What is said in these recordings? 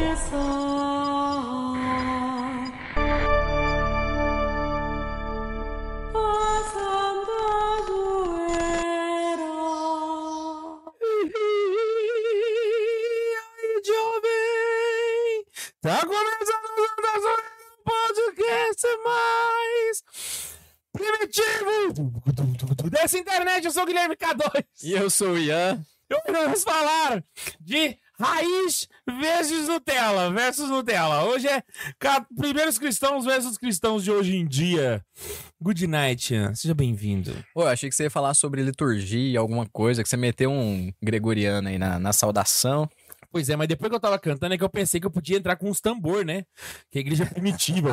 Tá começando o podcast mais primitivo dessa internet. Eu sou o Guilherme K2. E eu sou o Ian. E hoje vamos falar de raiz versus Nutella. Hoje é primeiros cristãos versus cristãos de hoje em dia. Good night, Ian. Seja bem-vindo. Pô, eu achei que você ia falar sobre liturgia, alguma coisa, que você meteu um gregoriano aí na saudação. Pois é, mas depois que eu tava cantando é que eu pensei que eu podia entrar com uns tambor, né? Que a igreja é primitiva.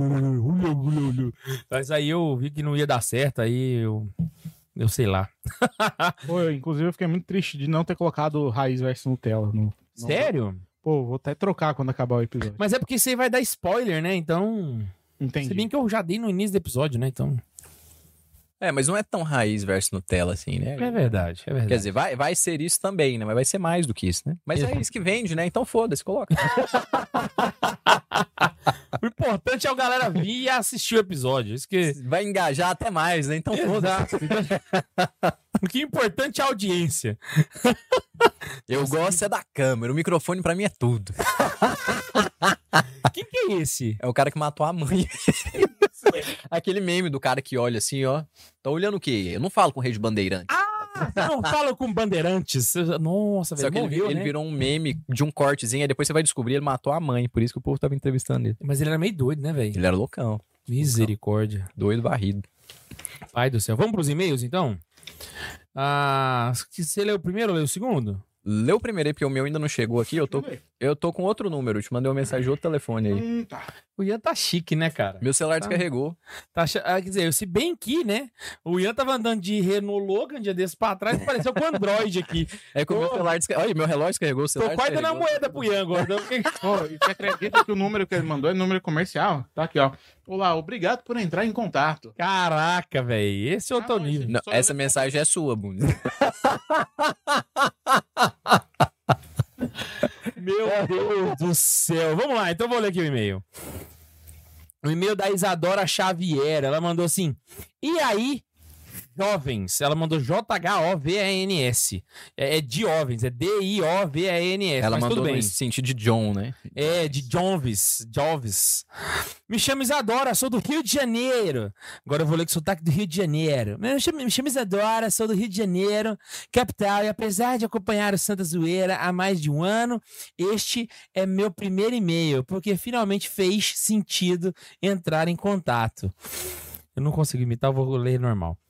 Mas aí eu vi que não ia dar certo, aí eu sei lá. Pô, inclusive eu fiquei muito triste de não ter colocado Raiz versus Nutella. Sério? Pô, vou até trocar quando acabar o episódio. Mas é porque isso aí vai dar spoiler, né? Então... Entendi. Se bem que eu já dei no início do episódio, né? Então... É, mas não é tão Raiz versus Nutella assim, né? É verdade, é verdade. Quer dizer, vai ser isso também, né? Mas vai ser mais do que isso, né? Mas é isso que vende, né? Então foda-se, coloca. O importante é a galera vir e assistir o episódio. Isso que... Vai engajar até mais, né? Então foda-se. O que é importante é a audiência. Eu gosto é da câmera, o microfone pra mim é tudo. Quem que é esse? É o cara que matou a mãe. Aquele meme do cara que olha assim, ó. Tá olhando o quê? Eu não falo com o rei de bandeirante. Não falo com bandeirantes. Nossa, velho. Só que Morreu, ele né? virou um meme de um cortezinho, aí depois você vai descobrir ele matou a mãe. Por isso que o povo tava entrevistando ele. Mas ele era meio doido, né, velho? Ele era loucão. Misericórdia. Doido varrido. Pai do céu. Vamos pros e-mails, então? Você leu o primeiro ou leu o segundo? Lê o primeiro aí, porque o meu ainda não chegou aqui. Eu tô com outro número. Eu te mandei uma mensagem de outro telefone aí. Tá. O Ian tá chique, né, cara? Meu celular descarregou. Quer dizer, se bem que, né? O Ian tava andando de Renault Logan um dia desse pra trás e pareceu com o Android aqui. É que o meu celular descarregou. Olha, meu relógio descarregou, o celular Tô quase dando a descarregou. moeda pro Ian agora. Pô, e você acredita que o número que ele mandou é número comercial? Tá aqui, ó. Olá, obrigado por entrar em contato. Caraca, velho. Esse é outro nível. Não, essa mensagem é sua, Bunda. Meu Deus do céu. Vamos lá, então eu vou ler aqui o e-mail. O e-mail da Isadora Xavier. Ela mandou assim: e aí, jovens? Ela mandou Jovans. É de jovens, é Diovans. Ela mas mandou tudo bem. no sentido de John, né? É, de Joves. Me chamo Isadora, sou do Rio de Janeiro. Agora eu vou ler com sotaque do Rio de Janeiro. Me chamo Isadora, sou do Rio de Janeiro, capital, e apesar de acompanhar o Santa Zoeira há mais de um ano, este é meu primeiro e-mail, porque finalmente fez sentido entrar em contato. Eu não consigo imitar, eu vou ler normal.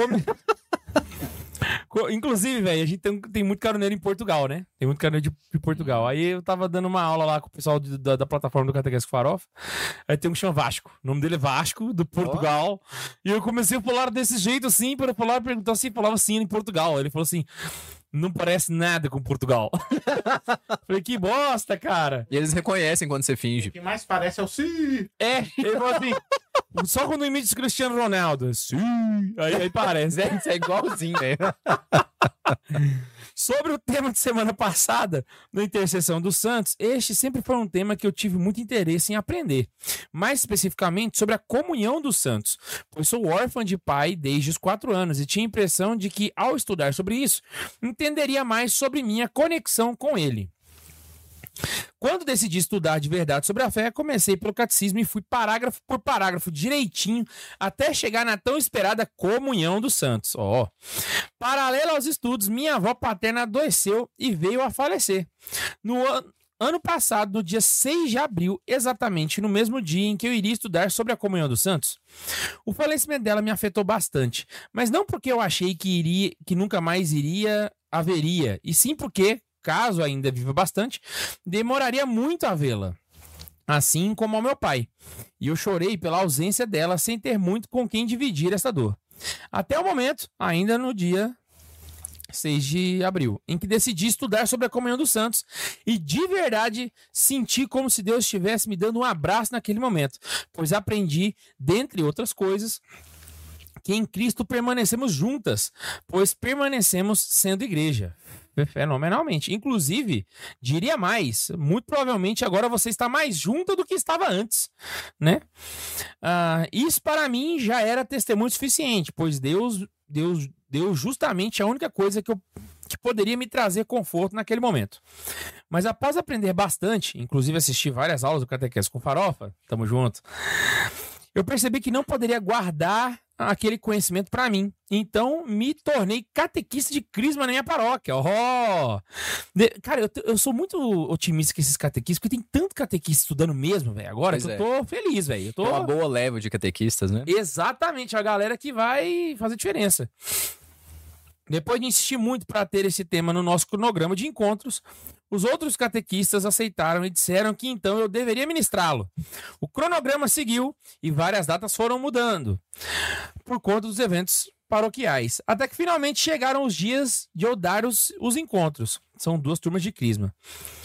Inclusive, velho, a gente tem muito caroneiro em Portugal, né? Tem muito caroneiro de Portugal. Aí eu tava dando uma aula lá com o pessoal da plataforma do Catequese Farofa. Aí tem um que chama Vasco. O nome dele é Vasco, do Portugal. E eu comecei a falar desse jeito assim, para falar, perguntar se falava assim em Portugal. Ele falou assim: não parece nada com Portugal. Falei, que bosta, cara. E eles reconhecem quando você finge. O que mais parece é o sim. É, ele falou assim: só quando imita o Cristiano Ronaldo. Sim. Aí parece. Isso é igualzinho, né? Sobre o tema de semana passada, na Intercessão dos Santos, este sempre foi um tema que eu tive muito interesse em aprender. Mais especificamente sobre a comunhão dos santos, pois sou órfã de pai desde os 4 anos e tinha a impressão de que, ao estudar sobre isso, entenderia mais sobre minha conexão com ele. Quando decidi estudar de verdade sobre a fé, comecei pelo catecismo e fui parágrafo por parágrafo direitinho até chegar na tão esperada comunhão dos santos. Paralelo aos estudos, minha avó paterna adoeceu e veio a falecer. No ano passado, no dia 6 de abril, exatamente no mesmo dia em que eu iria estudar sobre a comunhão dos santos. O falecimento dela me afetou bastante, mas não porque eu achei que nunca mais haveria, e sim porque, caso ainda viva bastante, demoraria muito a vê-la, assim como ao meu pai. E eu chorei pela ausência dela sem ter muito com quem dividir essa dor. Até o momento, ainda no dia 6 de abril, em que decidi estudar sobre a comunhão dos santos e de verdade senti como se Deus estivesse me dando um abraço naquele momento, pois aprendi, dentre outras coisas, que em Cristo permanecemos juntas, pois permanecemos sendo igreja. Fenomenalmente. Inclusive, diria mais, muito provavelmente agora você está mais junta do que estava antes, né? Isso para mim já era testemunho suficiente, pois Deus deu justamente a única coisa que poderia me trazer conforto naquele momento. Mas após aprender bastante, inclusive assistir várias aulas do Catequese com Farofa, tamo junto, eu percebi que não poderia guardar aquele conhecimento para mim. Então, me tornei catequista de crisma na minha paróquia. Cara, eu sou muito otimista com esses catequistas, porque tem tanto catequista estudando mesmo, velho, agora, Pois que eu tô feliz, velho. Uma boa leva de catequistas, né? Exatamente, a galera que vai fazer diferença. Depois de insistir muito para ter esse tema no nosso cronograma de encontros, os outros catequistas aceitaram e disseram que então eu deveria ministrá-lo. O cronograma seguiu e várias datas foram mudando por conta dos eventos paroquiais, até que finalmente chegaram os dias de eu dar os encontros. São 2 turmas de crisma.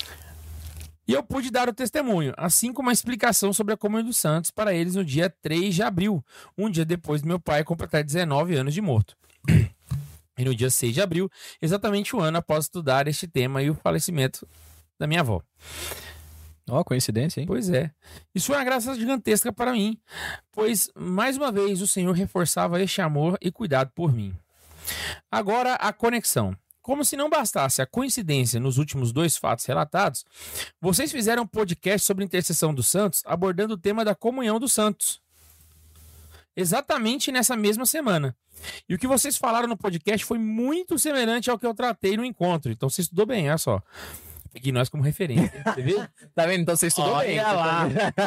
E eu pude dar o testemunho, assim como a explicação sobre a Comunhão dos Santos para eles no dia 3 de abril, um dia depois do meu pai completar 19 anos de morto. E no dia 6 de abril, exatamente um ano após estudar este tema e o falecimento da minha avó. Ó, coincidência, hein? Pois é. Isso foi uma graça gigantesca para mim, pois, mais uma vez, o Senhor reforçava este amor e cuidado por mim. Agora, a conexão. Como se não bastasse a coincidência nos últimos 2 fatos relatados, vocês fizeram um podcast sobre a intercessão dos santos, abordando o tema da comunhão dos santos. Exatamente nessa mesma semana. E o que vocês falaram no podcast foi muito semelhante ao que eu tratei no encontro. Então você estudou bem, olha só. Peguei nós como referência. Você viu? Tá vendo? Então você estudou bem. Olha lá.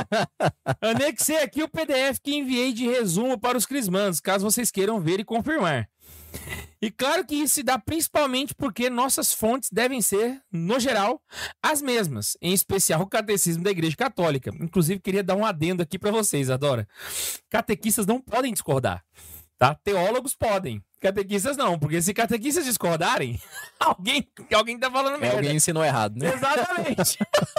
Anexei aqui o PDF que enviei de resumo para os crismandos, caso vocês queiram ver e confirmar. E claro que isso se dá principalmente porque nossas fontes devem ser, no geral, as mesmas, em especial o catecismo da Igreja Católica. Inclusive, queria dar um adendo aqui para vocês, Adora. Catequistas não podem discordar, tá? Teólogos podem, catequistas não, porque se catequistas discordarem, alguém tá falando merda. Alguém ensinou errado, né? Exatamente.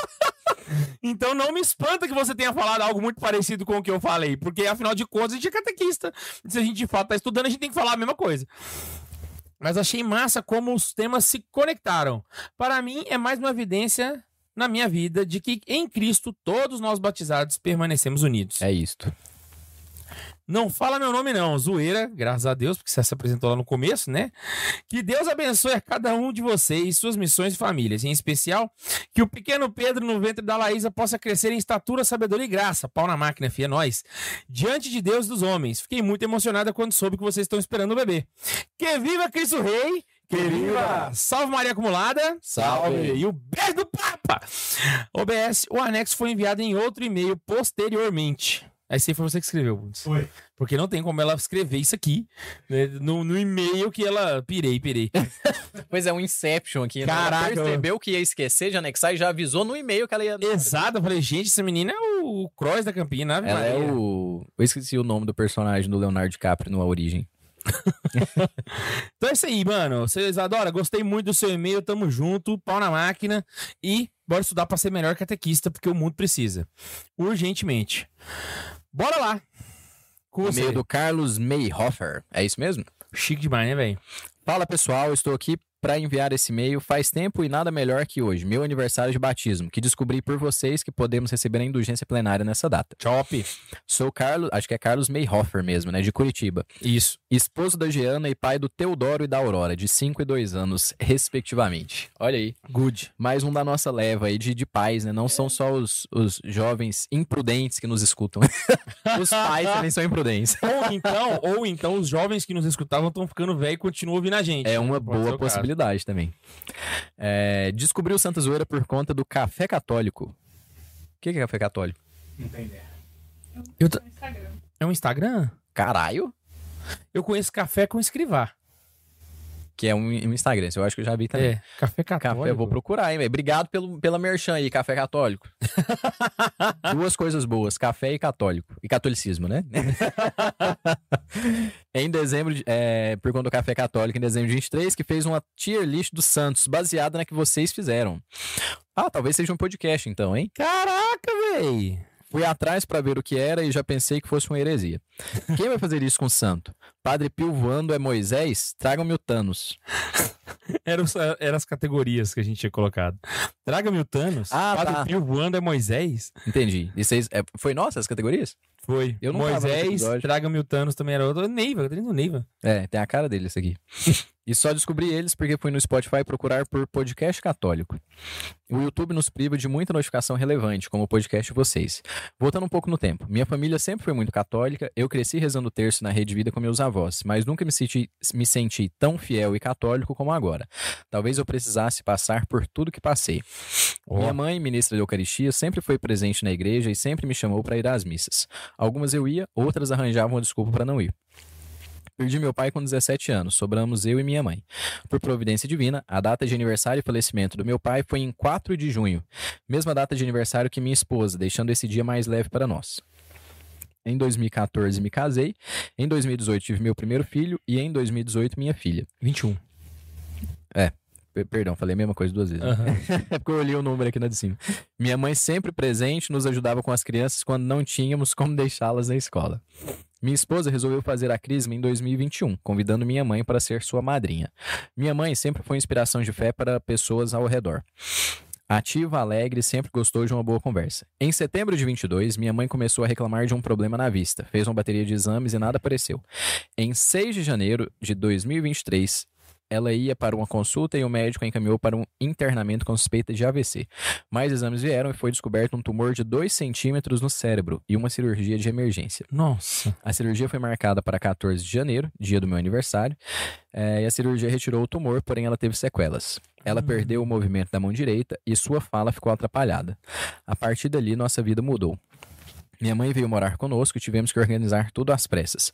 Então não me espanta que você tenha falado algo muito parecido com o que eu falei, porque afinal de contas a gente é catequista. Se a gente de fato tá estudando, a gente tem que falar a mesma coisa. Mas achei massa como os temas se conectaram. Para mim é mais uma evidência na minha vida de que em Cristo todos nós batizados permanecemos unidos. É isto. Não fala meu nome não, zoeira, graças a Deus, porque você se apresentou lá no começo, né? Que Deus abençoe a cada um de vocês, suas missões e famílias. Em especial, que o pequeno Pedro no ventre da Laísa possa crescer em estatura, sabedoria e graça. Pau na máquina, fia, nós. Diante de Deus e dos homens. Fiquei muito emocionada quando soube que vocês estão esperando o bebê. Que viva Cristo Rei! Que viva! Salve Maria Acumulada! Salve! E o beijo do Papa! OBS, o anexo foi enviado em outro e-mail posteriormente. Esse foi você que escreveu, Bundes. Foi. Porque não tem como ela escrever isso aqui, né, no e-mail que ela... Pirei. Pois é, um Inception aqui. Caraca, Ela percebeu que ia esquecer de anexar e já avisou no e-mail que ela ia... Exato, eu falei, gente, essa menina é o Cross da Campina. Ave Ela é Maria. o... Eu esqueci o nome do personagem do Leonardo DiCaprio no A Origem. Então é isso aí, mano. Vocês adoram? Gostei muito do seu e-mail, tamo junto, pau na máquina. E bora estudar pra ser melhor catequista, porque o mundo precisa. Urgentemente. Bora lá. Com você. E-mail do Carlos Mayhofer. É isso mesmo? Chique demais, né, velho? Fala pessoal, estou aqui para enviar esse e-mail faz tempo e nada melhor que hoje, meu aniversário de batismo, que descobri por vocês que podemos receber a indulgência plenária nessa data. Top. Sou Carlos, acho que é Carlos Mayhofer mesmo, né, de Curitiba. Isso. Esposo da Giana e pai do Teodoro e da Aurora, de 5 e 2 anos, respectivamente. Olha aí. Good. Mais um da nossa leva aí de pais, né? Não são só os jovens imprudentes que nos escutam. Os pais também são imprudentes. Ou então os jovens que nos escutavam estão ficando velhos e continuam ouvindo a gente. É uma Pode ser boa o caso. possibilidade também. Descobri o Santa Zoeira por conta do Café Católico. O que é Café Católico? Não tem ideia. É um Instagram? Caralho! Eu conheço Café com Escrivá. Que é um Instagram, eu acho que eu já vi também. É, Café Católico. Café, eu vou procurar, hein, velho. Obrigado pela merchan aí, Café Católico. Duas coisas boas, café e católico. E catolicismo, né? Em dezembro, por conta do Café Católico, em dezembro de 23, que fez uma tier list dos santos, baseada na que vocês fizeram. Ah, talvez seja um podcast então, hein? Caraca, véi. Fui atrás pra ver o que era e já pensei que fosse uma heresia. Quem vai fazer isso com o santo? Padre Pio voando é Moisés? Tragam-me o Thanos. Eram as categorias que a gente tinha colocado. Traga-me o Thanos. Ah, Padre tá. Pio voando é Moisés. Entendi. E vocês, foi nossa as categorias? Foi. Eu não tava nesse Moisés, episódio. Traga-me o Thanos também era outro. Neiva, tá indo Neiva. É, tem a cara dele esse aqui. E só descobri eles porque fui no Spotify procurar por podcast católico. O YouTube nos priva de muita notificação relevante, como o podcast de vocês. Voltando um pouco no tempo. Minha família sempre foi muito católica, eu cresci rezando o terço na Rede Vida com meus avós, mas nunca me senti tão fiel e católico como agora. Talvez eu precisasse passar por tudo que passei. Minha mãe, ministra de Eucaristia, sempre foi presente na igreja e sempre me chamou para ir às missas. Algumas eu ia, outras arranjavam uma desculpa para não ir. Perdi meu pai com 17 anos, sobramos eu e minha mãe. Por providência divina, a data de aniversário e falecimento do meu pai foi em 4 de junho, mesma data de aniversário que minha esposa, deixando esse dia mais leve para nós. Em 2014 me casei, em 2018 tive meu primeiro filho e em 2018 minha filha. 21. Perdão, falei a mesma coisa 2 vezes. É porque eu olhei o número aqui na de cima. Minha mãe sempre presente, nos ajudava com as crianças quando não tínhamos como deixá-las na escola. Minha esposa resolveu fazer a crisma em 2021, convidando minha mãe para ser sua madrinha. Minha mãe sempre foi inspiração de fé para pessoas ao redor. Ativa, alegre, sempre gostou de uma boa conversa. Em setembro de 22, minha mãe começou a reclamar de um problema na vista. Fez uma bateria de exames e nada apareceu. Em 6 de janeiro de 2023, ela ia para uma consulta e o médico a encaminhou para um internamento com suspeita de AVC. Mais exames vieram e foi descoberto um tumor de 2 centímetros no cérebro e uma cirurgia de emergência. Nossa. A cirurgia foi marcada para 14 de janeiro, dia do meu aniversário, e a cirurgia retirou o tumor, porém ela teve sequelas. Ela perdeu o movimento da mão direita e sua fala ficou atrapalhada. A partir dali, nossa vida mudou. Minha mãe veio morar conosco e tivemos que organizar tudo às pressas.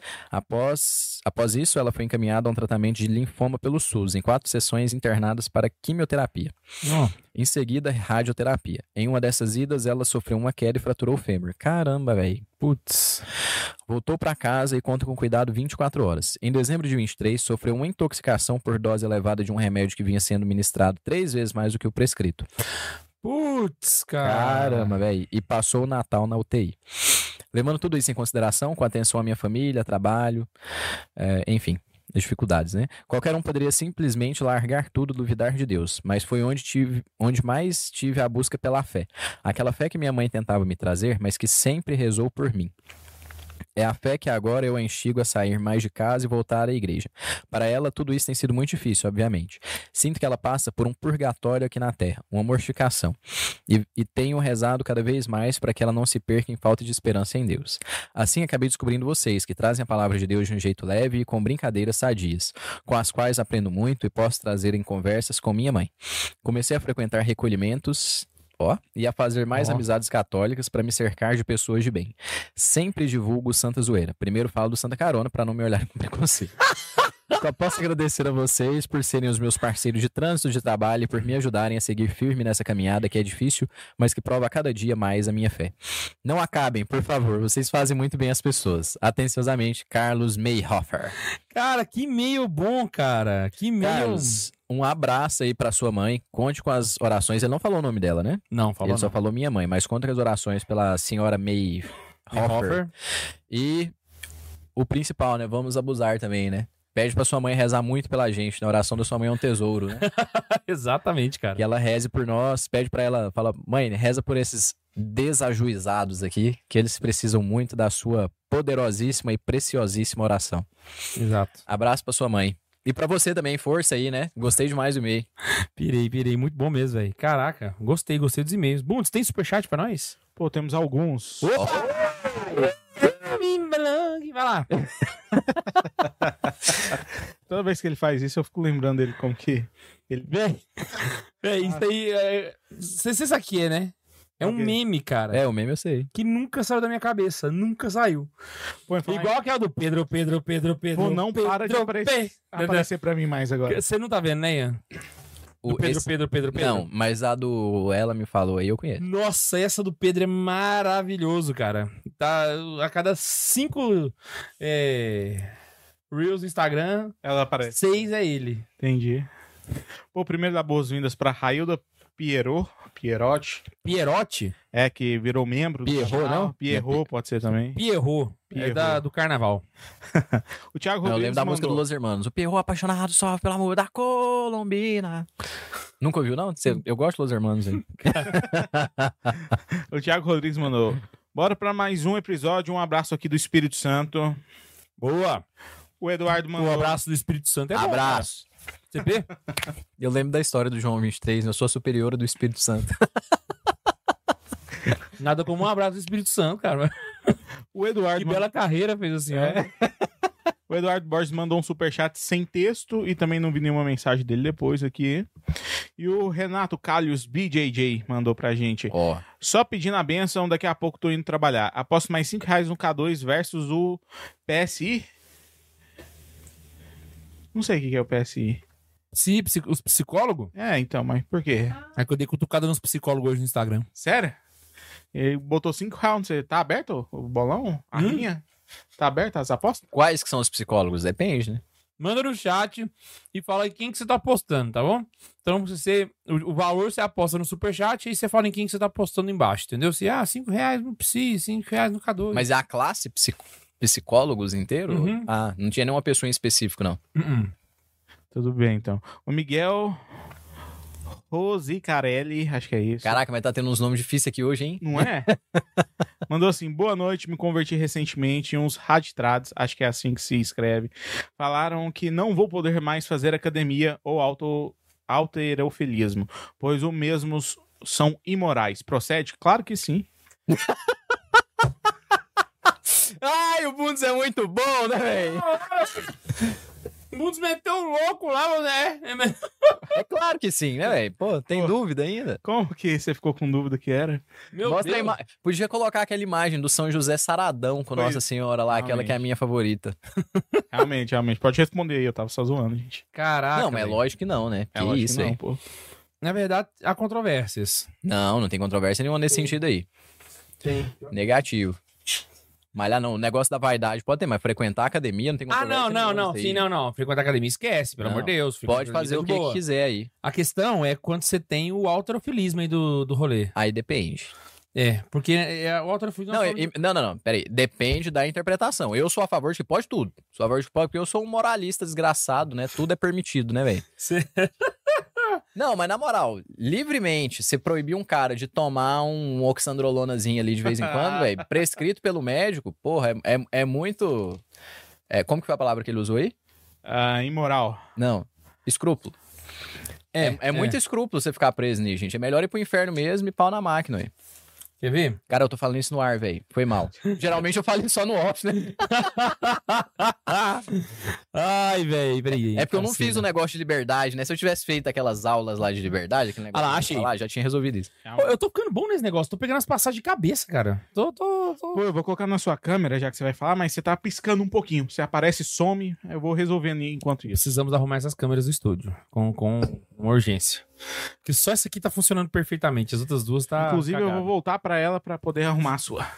Após isso, ela foi encaminhada a um tratamento de linfoma pelo SUS, em 4 sessões internadas para quimioterapia. Em seguida, radioterapia. Em uma dessas idas, ela sofreu uma queda e fraturou o fêmur. Caramba, velho. Putz. Voltou para casa e conta com cuidado 24 horas. Em dezembro de 23, sofreu uma intoxicação por dose elevada de um remédio que vinha sendo ministrado 3 vezes mais do que o prescrito. Putz, cara. Caramba, velho. E passou o Natal na UTI. Levando tudo isso em consideração, com atenção à minha família, trabalho, enfim, as dificuldades, né? Qualquer um poderia simplesmente largar tudo, duvidar de Deus, mas foi onde mais tive a busca pela fé. Aquela fé que minha mãe tentava me trazer, mas que sempre rezou por mim. É a fé que agora eu a instigo a sair mais de casa e voltar à igreja. Para ela, tudo isso tem sido muito difícil, obviamente. Sinto que ela passa por um purgatório aqui na Terra, uma mortificação. E tenho rezado cada vez mais para que ela não se perca em falta de esperança em Deus. Assim, acabei descobrindo vocês, que trazem a palavra de Deus de um jeito leve e com brincadeiras sadias, com as quais aprendo muito e posso trazer em conversas com minha mãe. Comecei a frequentar recolhimentos e a fazer mais amizades católicas para me cercar de pessoas de bem. Sempre divulgo Santa Zoeira. Primeiro falo do Santa Carona para não me olharem com preconceito. Só posso agradecer a vocês por serem os meus parceiros de trânsito, de trabalho e por me ajudarem a seguir firme nessa caminhada que é difícil, mas que prova a cada dia mais a minha fé. Não acabem, por favor. Vocês fazem muito bem as pessoas. Atenciosamente, Carlos Mayhofer. Cara, que e-mail bom, cara. Que e-mail... Carlos, um abraço aí pra sua mãe. Conte com as orações. Ele não falou o nome dela, né? Não, falou Ele só falou minha mãe, mas conta com as orações pela senhora Mayhofer. E o principal, né? Vamos abusar também, né? Pede pra sua mãe rezar muito pela gente. A oração da sua mãe é um tesouro, né? Exatamente, cara. Que ela reze por nós. Pede pra ela, fala, mãe, reza por esses desajuizados aqui, que eles precisam muito da sua poderosíssima e preciosíssima oração. Exato. Abraço pra sua mãe. E pra você também, força aí, né? Gostei demais do e-mail. Pirei. Muito bom mesmo, velho. Caraca, gostei dos e-mails. Bundes, tem superchat pra nós? Pô, temos alguns. Vai lá. Toda vez que ele faz isso, eu fico lembrando dele como que... Isso aí... Você sabe o que é, né? É um meme, cara. O meme eu sei. Que nunca saiu da minha cabeça. Nunca saiu. Pô, igual aquela do Pedro. Pô, não para de aparecer pra mim mais agora. Você não tá vendo, né, Ian? Pedro. Não, mas a do Ela Me Falou aí eu conheço. Nossa, essa do Pedro é maravilhoso, cara. Tá a cada 5 Reels no Instagram, Ela aparece. 6 é ele. Entendi. Pô, primeiro dar boas-vindas pra Railda Pierotti. Pierotti? É, que virou membro do Pierrot, canal. não? Pierrot, pode ser também. Pierrot. É do carnaval. O Thiago Eu Rodrigues lembro da música do mandou. Los Hermanos. O Pierrot apaixonado só pelo amor da Colombina. Nunca ouviu, não? Eu gosto de Los Hermanos aí. O Thiago Rodrigues mandou. Bora pra mais um episódio. Um abraço aqui do Espírito Santo. Boa. O Eduardo mandou. O abraço do Espírito Santo é bom, Abraço. cara. Você vê? Eu lembro da história do João 23, né? Eu sou a superiora do Espírito Santo. Nada como um abraço do Espírito Santo, cara. O Eduardo Que mandou. bela carreira fez assim, ó. O Eduardo Borges mandou um superchat sem texto e também não vi nenhuma mensagem dele depois aqui. E o Renato Calhos BJJ mandou pra gente. Ó. Só pedindo a benção, daqui a pouco tô indo trabalhar. Aposto mais R$5 no K2 versus o PSI. Não sei o que é o PSI. Os psicólogos? É, então, mas por quê? É que eu dei cutucada nos psicólogos hoje no Instagram. Sério? Ele botou R$5. Você tá aberto o bolão? A linha? Tá aberta as apostas? Quais que são os psicólogos? Depende, né? Manda no chat e fala aí quem que você tá apostando, tá bom? Então, o valor você aposta no superchat e você fala em quem que você tá apostando embaixo, entendeu? Se, R$5 no Psi, R$5 no K2. Mas é a classe psicólogos inteiro? Uhum. Ah, não tinha nenhuma pessoa em específico, não. Tudo bem, então. O Miguel Rosicarelli, acho que é isso. Caraca, mas tá tendo uns nomes difíceis aqui hoje, hein? Não é? Mandou assim, boa noite, me converti recentemente em uns raditrados, acho que é assim que se escreve. Falaram que não vou poder mais fazer academia ou alterofilismo, pois os mesmos são imorais. Procede? Claro que sim. Ai, o Bundes é muito bom, né, velho? O Bundes meteu um louco lá, né? É claro que sim, né, velho? Pô, tem dúvida ainda? Como que você ficou com dúvida que era? Meu Mostra a Deus. imagem. Podia colocar aquela imagem do São José Saradão com Foi Nossa Senhora lá, aquela que é a minha favorita. Realmente. Pode responder aí, eu tava só zoando, gente. Caraca. Não, mas é velho. lógico que não, né? É Que lógico isso, que não, velho. pô. Na verdade, há controvérsias. Não tem controvérsia nenhuma nesse sentido aí. Tem. Negativo. Malhar não, o negócio da vaidade pode ter, mas frequentar a academia não tem controvérsia nenhuma não. nisso Sim, aí. não. Frequentar a academia, esquece, pelo Não. amor de Deus. Pode fazer o que quiser aí. A questão é quando você tem o alterofilismo aí do rolê. Aí depende. É, porque o alterofilismo... Não, peraí. Depende da interpretação. Eu sou a favor de que pode tudo. Sou a favor de que pode, porque eu sou um moralista desgraçado, né? Tudo é permitido, né, velho? Não, mas na moral, livremente, você proibir um cara de tomar um oxandrolonazinho ali de vez em quando, velho, prescrito pelo médico, porra, é muito... como que foi a palavra que ele usou aí? Imoral. Não, escrúpulo. É muito escrúpulo você ficar preso nisso, gente. É melhor ir pro inferno mesmo e pau na máquina, velho. Quer ver? Cara, eu tô falando isso no ar, velho. Foi mal. Geralmente eu falo isso só no off, né? Ai, velho, peraí. É porque eu não fiz o negócio de liberdade, né? Se eu tivesse feito aquelas aulas lá de liberdade, aquele negócio Ah lá, de achei. falar, já tinha resolvido isso. Pô, eu tô ficando bom nesse negócio, tô pegando as passagens de cabeça, cara. Pô, eu vou colocar na sua câmera, já que você vai falar, mas você tá piscando um pouquinho. Você aparece, some, eu vou resolvendo enquanto isso. Precisamos arrumar essas câmeras do estúdio, com uma urgência. Porque só essa aqui tá funcionando perfeitamente, as outras duas tá Inclusive, eu cagada. vou voltar pra ela pra poder arrumar a sua.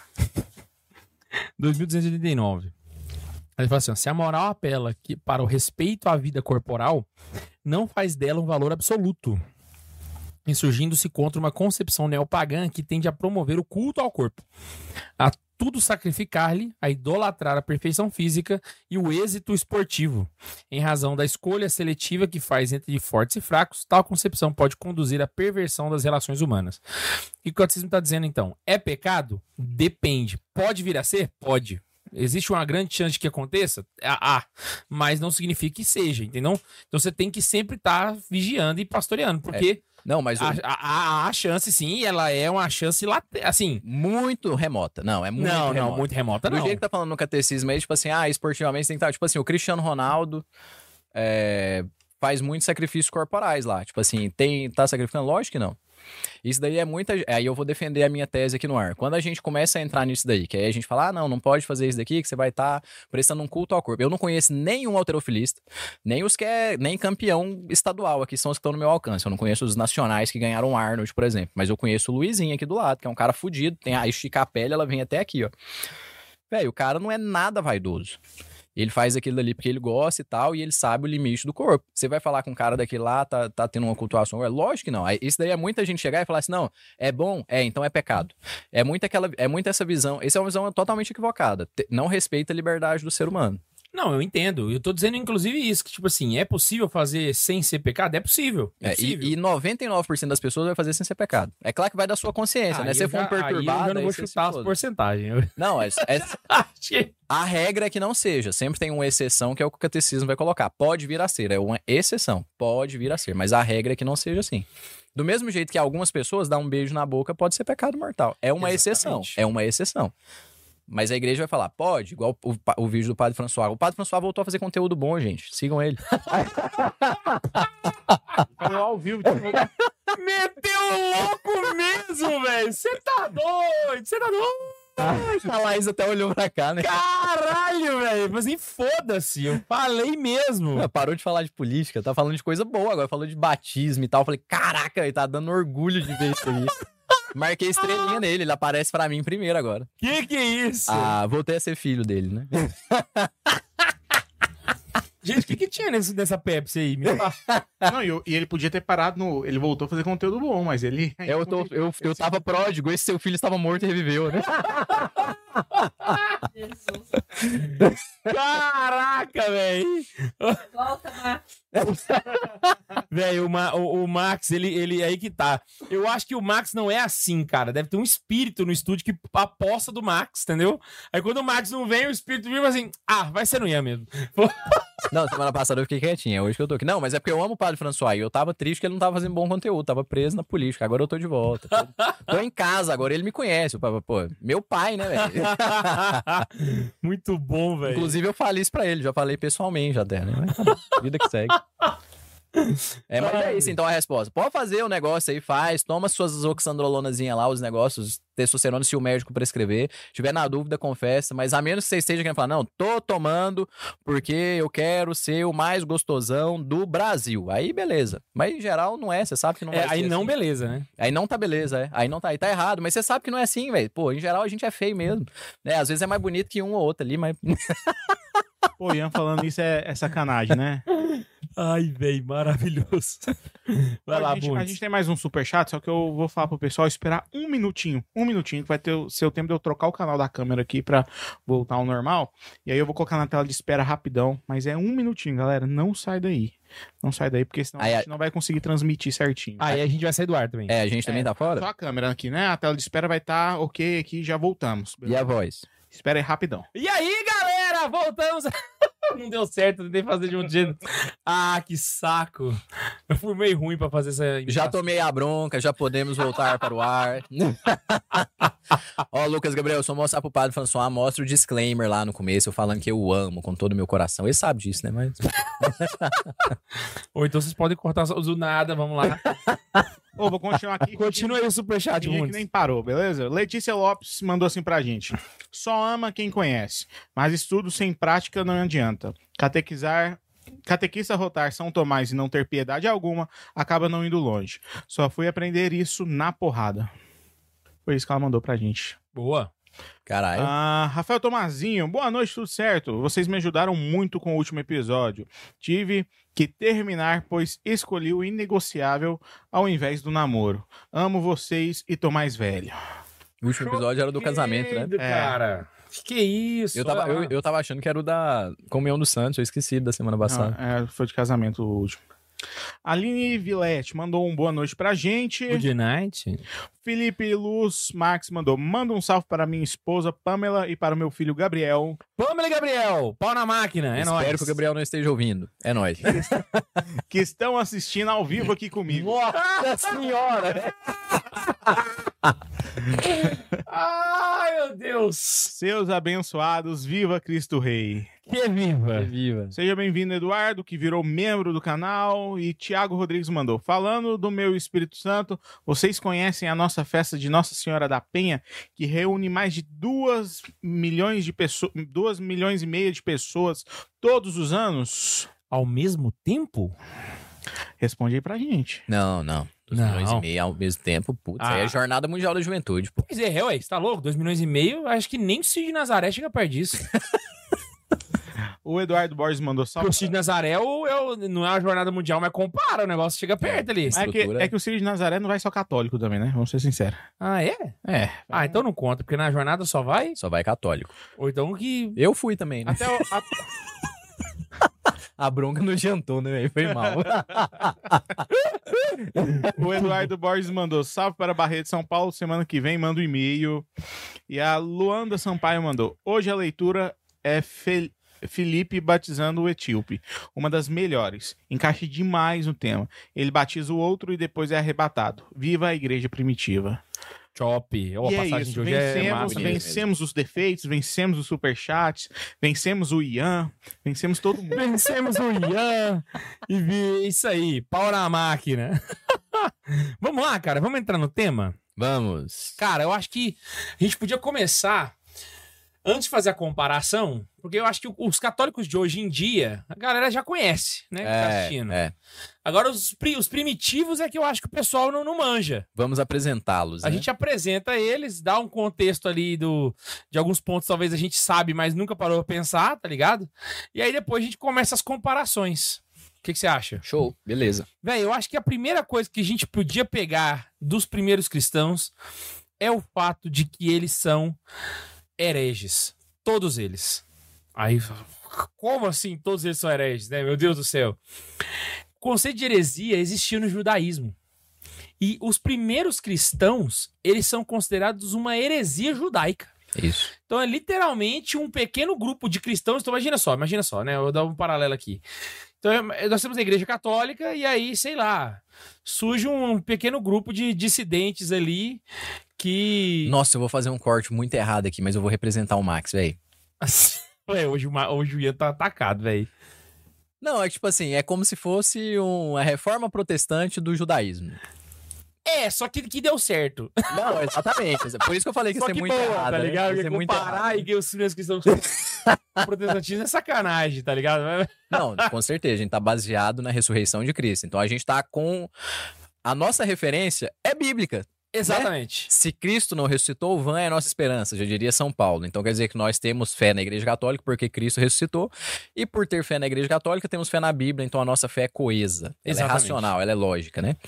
2289. Ele fala assim, ó, se a moral apela para o respeito à vida corporal, não faz dela um valor absoluto, insurgindo-se contra uma concepção neopagã que tende a promover o culto ao corpo, a tudo sacrificar-lhe, a idolatrar a perfeição física e o êxito esportivo. Em razão da escolha seletiva que faz entre fortes e fracos, tal concepção pode conduzir à perversão das relações humanas. O que o catecismo está dizendo, então? É pecado? Depende. Pode vir a ser? Pode. Existe uma grande chance de que aconteça? Mas não significa que seja, entendeu? Então você tem que sempre estar vigiando e pastoreando, porque Não, mas a chance, sim, ela é uma chance assim. muito remota. Não, é muito remota. Não, muito remota, Do não. jeito que tá falando no catecismo aí, tipo assim, esportivamente tem que estar, tipo assim, o Cristiano Ronaldo faz muitos sacrifícios corporais lá. Tipo assim, tá sacrificando? Lógico que não. Isso daí é muita... Aí eu vou defender a minha tese aqui no ar. Quando a gente começa a entrar nisso daí, que aí a gente fala, não pode fazer isso daqui, que você vai estar prestando um culto ao corpo. Eu não conheço nenhum halterofilista, nem campeão estadual aqui, são os que estão no meu alcance. Eu não conheço os nacionais que ganharam o Arnold, por exemplo. Mas eu conheço o Luizinho aqui do lado, que é um cara fudido, tem a estica a pele, ela vem até aqui, ó. Velho, o cara não é nada vaidoso. Ele faz aquilo ali porque ele gosta e tal, e ele sabe o limite do corpo. Você vai falar com um cara daquele lá, tá tendo uma cultuação, lógico que não. Isso daí é muita gente chegar e falar assim, não, é bom? Então é pecado. É muito essa visão, essa é uma visão totalmente equivocada. Não respeita a liberdade do ser humano. Não, eu entendo. Eu tô dizendo, inclusive, isso, que, tipo assim, é possível fazer sem ser pecado? É possível. E 99% das pessoas vai fazer sem ser pecado. É claro que vai da sua consciência, né? Se você for um perturbado... Aí eu já não vou chutar as porcentagens. Não, a regra é que não seja. Sempre tem uma exceção que é o que o catecismo vai colocar. Pode vir a ser, é uma exceção. Pode vir a ser, mas a regra é que não seja assim. Do mesmo jeito que algumas pessoas dar um beijo na boca pode ser pecado mortal. É uma exceção. É uma exceção. Mas a igreja vai falar, pode, igual o vídeo do Padre François. O Padre François voltou a fazer conteúdo bom, gente. Sigam ele. Falou ao vivo. Meteu louco mesmo, velho. Você tá doido. A Laís até olhou pra cá, né? Caralho, velho. Mas foda-se, eu falei mesmo. Parou de falar de política, tá falando de coisa boa. Agora falou de batismo e tal. Eu falei, caraca, ele tá dando orgulho de ver isso aí. Marquei estrelinha nele, ele aparece pra mim primeiro agora. Que é isso? Voltei a ser filho dele, né? Gente, o que tinha nessa Pepsi aí? Não, e ele podia ter parado no... Ele voltou a fazer conteúdo bom, mas ele... Eu tava pródigo, esse seu filho estava morto e reviveu, né? Jesus. Caraca, velho! Volta, Max. Velho, o Max, ele aí que tá. Eu acho que o Max não é assim, cara. Deve ter um espírito no estúdio que aposta do Max, entendeu? Aí quando o Max não vem, o espírito vira assim, vai ser no Ian mesmo. Não, semana passada eu fiquei quietinho, hoje que eu tô aqui. Não, mas é porque eu amo o Padre François e eu tava triste que ele não tava fazendo bom conteúdo, tava preso na política. Agora eu tô de volta. Tô em casa, agora ele me conhece. Pô, meu pai, né, velho? Muito bom, velho. Inclusive eu falei isso pra ele, já falei pessoalmente até, né? Mas tá bom, vida que segue. Mas é isso, então a resposta. Pode fazer o negócio aí, faz, toma suas oxandrolonazinhas lá, os negócios, testosterona se o médico prescrever. Se tiver na dúvida, confessa, mas a menos que você esteja querendo falar, não, tô tomando porque eu quero ser o mais gostosão do Brasil. Aí beleza. Mas em geral não é, você sabe que não vai ser aí não assim. Beleza, né? Aí não tá beleza, Aí não tá, aí tá errado, mas você sabe que não é assim, velho. Pô, em geral a gente é feio mesmo, né? Às vezes é mais bonito que um ou outro ali, mas... Pô, Ian falando isso é sacanagem, né? Ai, velho, maravilhoso. Vai lá, a gente tem mais um superchat, só que eu vou falar pro pessoal esperar um minutinho, que vai ter o seu tempo de eu trocar o canal da câmera aqui pra voltar ao normal, e aí eu vou colocar na tela de espera rapidão, mas é um minutinho, galera, não sai daí. Não sai daí, porque senão a gente não vai conseguir transmitir certinho. Aí a gente vai sair do ar também. A gente também tá fora? Só a câmera aqui, né? A tela de espera vai estar ok aqui, já voltamos. Beleza? E a voz? Espera aí rapidão. E aí, galera, voltamos. Não deu certo, tentei fazer de um jeito. Que saco. Eu fui meio ruim pra fazer essa imitação. Já tomei a bronca, já podemos voltar para o ar. Ó, Lucas Gabriel, só mostrar pro Padre François, mostra o disclaimer lá no começo, eu falando que eu o amo com todo o meu coração. Ele sabe disso, né? Mas... Ou então vocês podem cortar do nada, vamos lá. Vou continuar aqui. Continua aí o superchat, que nem parou, beleza? Letícia Lopes mandou assim pra gente. Só ama quem conhece, mas estudo sem prática não adianta. Catequista rotar São Tomás e não ter piedade alguma, acaba não indo longe. Só fui aprender isso na porrada. Foi isso que ela mandou pra gente. Boa. Caralho. Rafael Tomazinho, boa noite, tudo certo? Vocês me ajudaram muito com o último episódio. Tive que terminar, pois escolhi o inegociável ao invés do namoro. Amo vocês e tô mais velho. O último episódio era do casamento, né? Cara. Que isso? Eu tava achando que era o da Comunhão dos Santos, eu esqueci da semana passada. Não, foi de casamento o último. Aline Vilete mandou um boa noite pra gente. Good night. Felipe Luz Max manda um salve para minha esposa Pamela e para o meu filho Gabriel. Pamela e Gabriel, pau na máquina, é nóis. Espero que o Gabriel não esteja ouvindo, é nóis. Que estão assistindo ao vivo aqui comigo. Nossa senhora! Ai, meu Deus. Seus abençoados, viva Cristo Rei. Que viva. Viva. Seja bem-vindo, Eduardo, que virou membro do canal. E Tiago Rodrigues mandou. Falando do meu Espírito Santo, vocês conhecem a nossa festa de Nossa Senhora da Penha, que reúne mais de 2 milhões de pessoas, 2 milhões e meia de pessoas todos os anos? Ao mesmo tempo? Responde aí pra gente. Não. 2 milhões e meio ao mesmo tempo, putz, aí é a Jornada Mundial da Juventude, pô. Pois é, ué, você tá louco? 2 milhões e meio, acho que nem o Cid de Nazaré chega perto disso. O Eduardo Borges mandou Porque salve. o Cid de Nazaré não é uma jornada mundial, mas compara, o negócio chega perto ali. É que o Círio de Nazaré não vai só católico também, né? Vamos ser sinceros. Ah, é? É. Ah, então não conta, porque na jornada só vai? Só vai católico. Ou então que... Eu fui também, né? Até o... A bronca não jantou, né, velho? Foi mal. O Eduardo Borges mandou salve para Barreto, São Paulo. Semana que vem manda um e-mail. E a Luanda Sampaio mandou: hoje a leitura é Felipe batizando o etíope. Uma das melhores. Encaixa demais no tema. Ele batiza o outro e depois é arrebatado. Viva a igreja primitiva. Chop. Ou a E é passagem isso, de hoje é massa. vencemos os defeitos, vencemos os superchats, vencemos o Ian, vencemos todo mundo. Vencemos o Ian. Isso aí. Pau na máquina. Vamos lá, cara. Vamos entrar no tema? Vamos. Cara, eu acho que a gente podia começar, antes de fazer a comparação, porque eu acho que os católicos de hoje em dia, a galera já conhece, né? Que tá assistindo. Agora, os primitivos é que eu acho que o pessoal não manja. Vamos apresentá-los, A né? gente apresenta eles, dá um contexto ali de alguns pontos, talvez a gente sabe, mas nunca parou pra pensar, tá ligado? E aí depois a gente começa as comparações. O que você acha? Show, beleza. Velho, eu acho que a primeira coisa que a gente podia pegar dos primeiros cristãos é o fato de que eles são hereges. Todos eles. Aí, como assim todos eles são hereges, né? Meu Deus do céu. O conceito de heresia existia no judaísmo. E os primeiros cristãos, eles são considerados uma heresia judaica. Isso. Então é literalmente um pequeno grupo de cristãos. Então imagina só, né? Eu vou dar um paralelo aqui. Então nós temos a igreja católica e aí, sei lá, surge um pequeno grupo de dissidentes ali que... Nossa, eu vou fazer um corte muito errado aqui, mas eu vou representar o Max, velho. Ué, hoje o Ian tá atacado, velho. Não, é tipo assim, é como se fosse uma reforma protestante do judaísmo. É, só que deu certo. Não, exatamente. Por isso que eu falei que Só isso é que muito boa, errado. tá né? ligado? Isso é Porque muito comparar errado. e que os primeiros cristãos protestantismo é sacanagem, tá ligado? Não, com certeza, a gente tá baseado na ressurreição de Cristo. Então a gente tá com... A nossa referência é bíblica. Exatamente. Se Cristo não ressuscitou, vã é a nossa esperança, já diria São Paulo. Então quer dizer que nós temos fé na Igreja Católica porque Cristo ressuscitou. E por ter fé na Igreja Católica, temos fé na Bíblia. Então a nossa fé é coesa. Ela é Exatamente. racional, ela é lógica, né?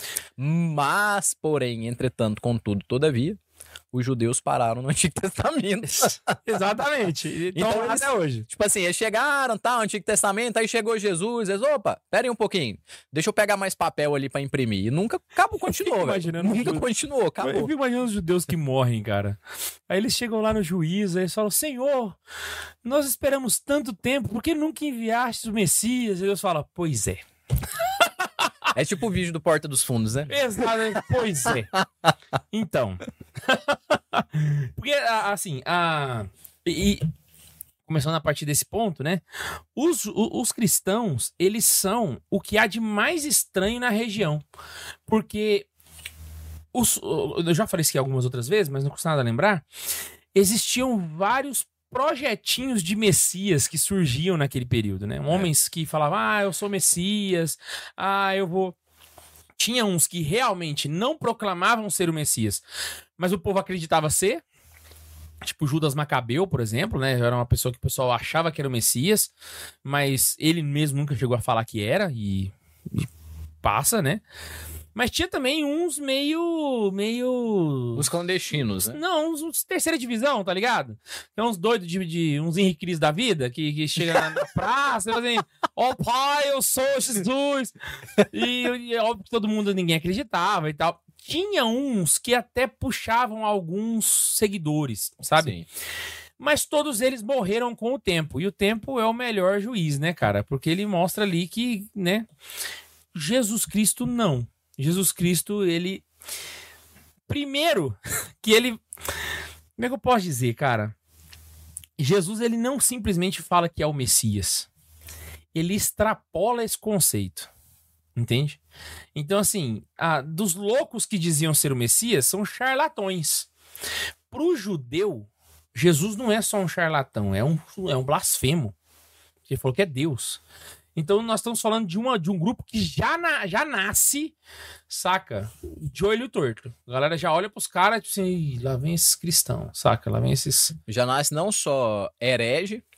Mas, porém, entretanto, contudo, todavia, os judeus pararam no Antigo Testamento. Exatamente. Então, eles- até hoje. Tipo assim, eles chegaram, tá, o Antigo Testamento, aí chegou Jesus, eles, opa, pera aí um pouquinho, deixa eu pegar mais papel ali pra imprimir. E nunca, continuou, velho. imaginando Nunca tudo. continuou, Eu acabou. fico imaginando os judeus que morrem, cara. Aí eles chegam lá no juízo, aí eles falam: Senhor, nós esperamos tanto tempo, por que nunca enviaste o Messias? E Deus fala: Pois é. É tipo o vídeo do Porta dos Fundos, né? Exatamente, pois é. Então. Porque, assim, começando a partir desse ponto, né? Os cristãos, eles são o que há de mais estranho na região. Porque eu já falei isso aqui algumas outras vezes, mas não custa nada lembrar. Existiam vários projetinhos de Messias que surgiam naquele período, né? Homens que falavam: eu sou Messias, eu vou... Tinha uns que realmente não proclamavam ser o Messias, mas o povo acreditava ser. Tipo Judas Macabeu, por exemplo, né? Era uma pessoa que o pessoal achava que era o Messias, mas ele mesmo nunca chegou a falar que era e passa, né? Mas tinha também uns meio... Os clandestinos, né? Não, uns terceira divisão, tá ligado? Tem uns doidos de uns Henrique Cris da vida que chega na praça e fazem: ó pai, eu sou Jesus. E óbvio que todo mundo, ninguém acreditava e tal. Tinha uns que até puxavam alguns seguidores, sabe? Sim. Mas todos eles morreram com o tempo. E o tempo é o melhor juiz, né, cara? Porque ele mostra ali que, né? Jesus Cristo não. Jesus Cristo, ele... Primeiro, que ele... Como é que eu posso dizer, cara? Jesus, ele não simplesmente fala que é o Messias. Ele extrapola esse conceito. Entende? Então, assim, dos loucos que diziam ser o Messias, são charlatões. Pro judeu, Jesus não é só um charlatão, é um blasfemo. Ele falou que é Deus. Então nós estamos falando de um grupo que já nasce, saca? De olho torto. A galera já olha pros caras, tipo assim: lá vem esses cristãos, saca? Lá vem esses... Já nasce não só herege,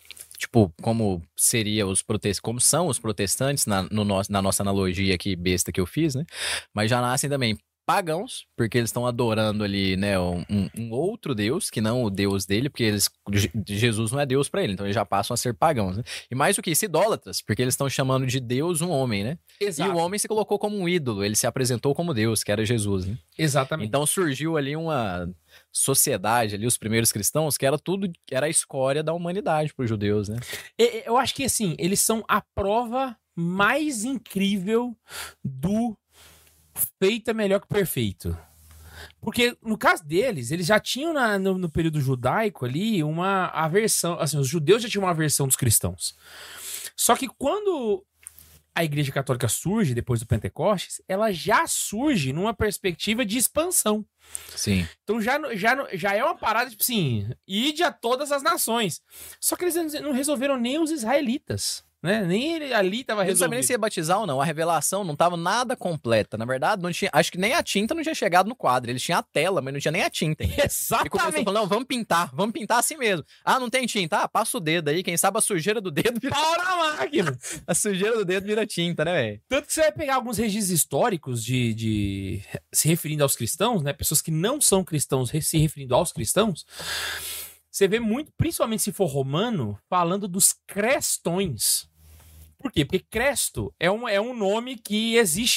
tipo, como seria como são os protestantes na nossa analogia aqui besta que eu fiz, né? Mas já nascem também pagãos, porque eles estão adorando ali, né, um outro Deus, que não o Deus dele, porque Jesus não é Deus pra ele, então eles já passam a ser pagãos, né? E mais do que isso, idólatras, porque eles estão chamando de Deus um homem, né? Exato. E o homem se colocou como um ídolo, ele se apresentou como Deus, que era Jesus, né? Exatamente. Então surgiu ali uma sociedade, ali os primeiros cristãos, que era a escória da humanidade para os judeus, né? Eu acho que, assim, eles são a prova mais incrível do feito é melhor que perfeito. Porque, no caso deles, eles já tinham no período judaico ali uma aversão, assim, os judeus já tinham uma aversão dos cristãos. Só que quando a Igreja Católica surge, depois do Pentecostes, ela já surge numa perspectiva de expansão. Sim. Então já é uma parada, tipo assim, ide a todas as nações. Só que eles não resolveram nem os israelitas, né? Nem ele ali estava Eles não sabiam resolvido. nem se ia batizar ou não. A revelação não estava nada completa. Na verdade, não tinha, acho que nem a tinta não tinha chegado no quadro. Eles tinham a tela, mas não tinha nem a tinta. Ele começou Exatamente. falando, não, vamos pintar assim mesmo. Ah, não tem tinta? Ah, passa o dedo aí, quem sabe a sujeira do dedo vira... Pau na máquina. A sujeira do dedo vira tinta, né, velho? Tanto que você vai pegar alguns registros históricos de se referindo aos cristãos, né? Pessoas que não são cristãos se referindo aos cristãos. Você vê muito, principalmente se for romano, falando dos crestões. Por quê? Porque Cresto é um nome que existe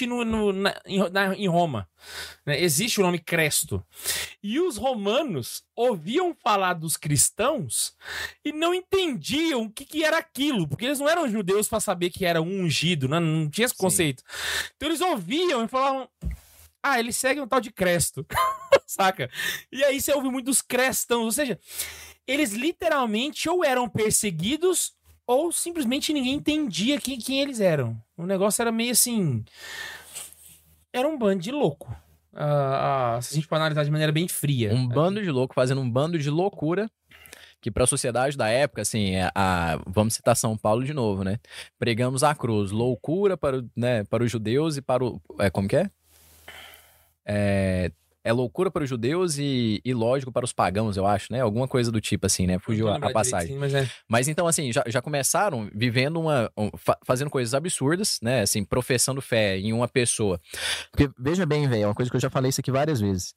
em Roma. Né? Existe o nome Cresto. E os romanos ouviam falar dos cristãos e não entendiam o que era aquilo, porque eles não eram judeus para saber que era um ungido, né? Não tinha esse conceito. Então eles ouviam e falavam: ah, eles seguem um tal de Cresto. Saca? E aí você ouve muito dos crestãos, ou seja, eles literalmente ou eram perseguidos ou simplesmente ninguém entendia quem eles eram. O negócio era meio assim... Era um bando de louco. Se a gente for analisar de maneira bem fria. Um bando de louco fazendo um bando de loucura que para a sociedade da época, assim, vamos citar São Paulo de novo, né? Pregamos a cruz. Loucura para os judeus e para o... como que é? É loucura para os judeus e lógico para os pagãos, eu acho, né? Alguma coisa do tipo assim, né? Fugiu a passagem. Direito, sim, mas então, assim, já começaram vivendo fazendo coisas absurdas, né? Assim, professando fé em uma pessoa. Porque, veja bem, velho, é uma coisa que eu já falei isso aqui várias vezes.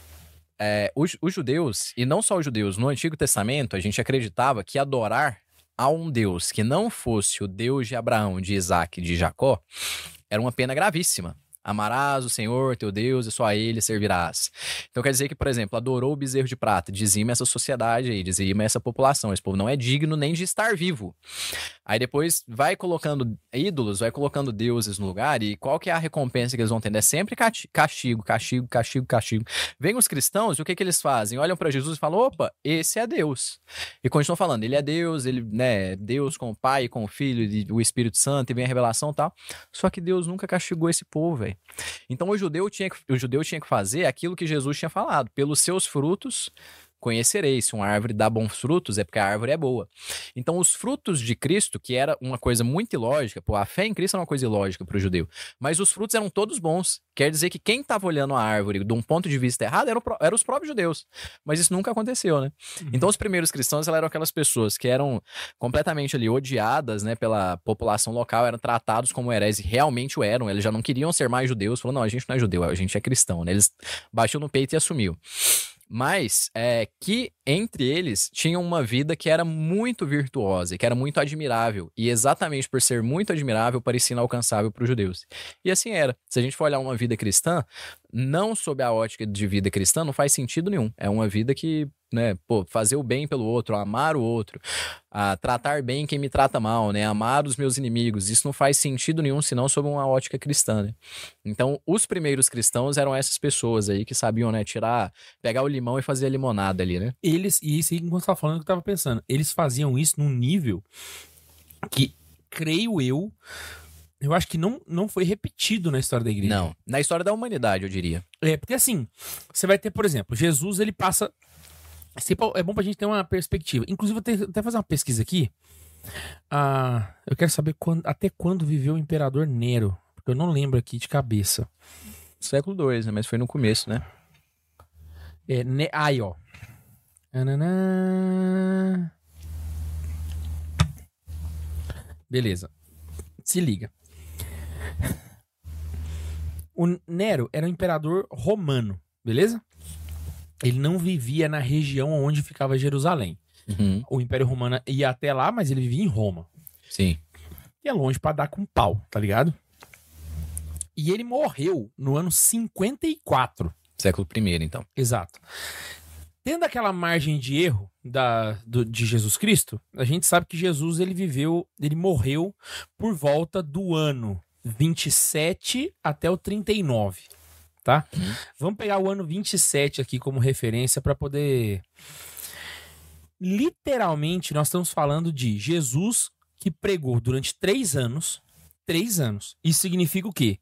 Os judeus, e não só os judeus, no Antigo Testamento, a gente acreditava que adorar a um Deus que não fosse o Deus de Abraão, de Isaac e de Jacó, era uma pena gravíssima. Amarás o Senhor, teu Deus, e só a ele servirás. Então quer dizer que, por exemplo, adorou o bezerro de prata, dizima essa sociedade aí, dizima essa população. Esse povo não é digno nem de estar vivo. Aí depois vai colocando ídolos, vai colocando deuses no lugar, e qual que é a recompensa que eles vão tendo? É sempre castigo, castigo, castigo, castigo. Vem os cristãos, e o que eles fazem? Olham para Jesus e falam, opa, esse é Deus. E continuam falando, ele é Deus, ele, né, Deus com o Pai, com o Filho, e o Espírito Santo, e vem a revelação e tal. Só que Deus nunca castigou esse povo, velho. Então o judeu tinha que fazer aquilo que Jesus tinha falado. Pelos seus frutos conhecereis. Se uma árvore dá bons frutos, é porque a árvore é boa. Então os frutos de Cristo, que era uma coisa muito ilógica, a fé em Cristo é uma coisa ilógica para o judeu, mas os frutos eram todos bons. Quer dizer que quem estava olhando a árvore de um ponto de vista errado eram os próprios judeus. Mas isso nunca aconteceu, né? Então os primeiros cristãos eram aquelas pessoas que eram completamente ali odiadas, né, pela população local, eram tratados como hereges, e realmente o eram. Eles já não queriam ser mais judeus, falaram, não, a gente não é judeu, a gente é cristão, né? Eles baixou no peito e assumiu. Mas que entre eles tinham uma vida que era muito virtuosa, que era muito admirável. E exatamente por ser muito admirável, parecia inalcançável para os judeus. E assim era. Se a gente for olhar uma vida cristã, não sob a ótica de vida cristã, não faz sentido nenhum. É uma vida que, né, fazer o bem pelo outro, amar o outro, tratar bem quem me trata mal, né, amar os meus inimigos. Isso não faz sentido nenhum, senão sob uma ótica cristã, né? Então, os primeiros cristãos eram essas pessoas aí que sabiam, né, pegar o limão e fazer a limonada ali, né? e isso aí, enquanto você tava falando, eu tava pensando, eles faziam isso num nível que, creio eu acho que não foi repetido na história da igreja. Não, na história da humanidade, eu diria. Porque assim, você vai ter, por exemplo, Jesus, ele passa... É bom pra gente ter uma perspectiva. Inclusive, eu vou até fazer uma pesquisa aqui. Eu quero saber até quando viveu o Imperador Nero. Porque eu não lembro aqui de cabeça. Século II, né? Mas foi no começo, né? Aí, ó. Beleza. Se liga. O Nero era um imperador romano, beleza? Ele não vivia na região onde ficava Jerusalém. O Império Romano ia até lá, mas ele vivia em Roma. Sim. E é longe pra dar com pau, tá ligado? E ele morreu no ano 54. Século I, então. Exato. Tendo aquela margem de erro de Jesus Cristo, a gente sabe que Jesus ele morreu por volta do ano 27 até o 39, tá? Vamos pegar o ano 27 aqui como referência para poder... Literalmente, nós estamos falando de Jesus que pregou durante 3 anos. 3 anos. Isso significa o quê?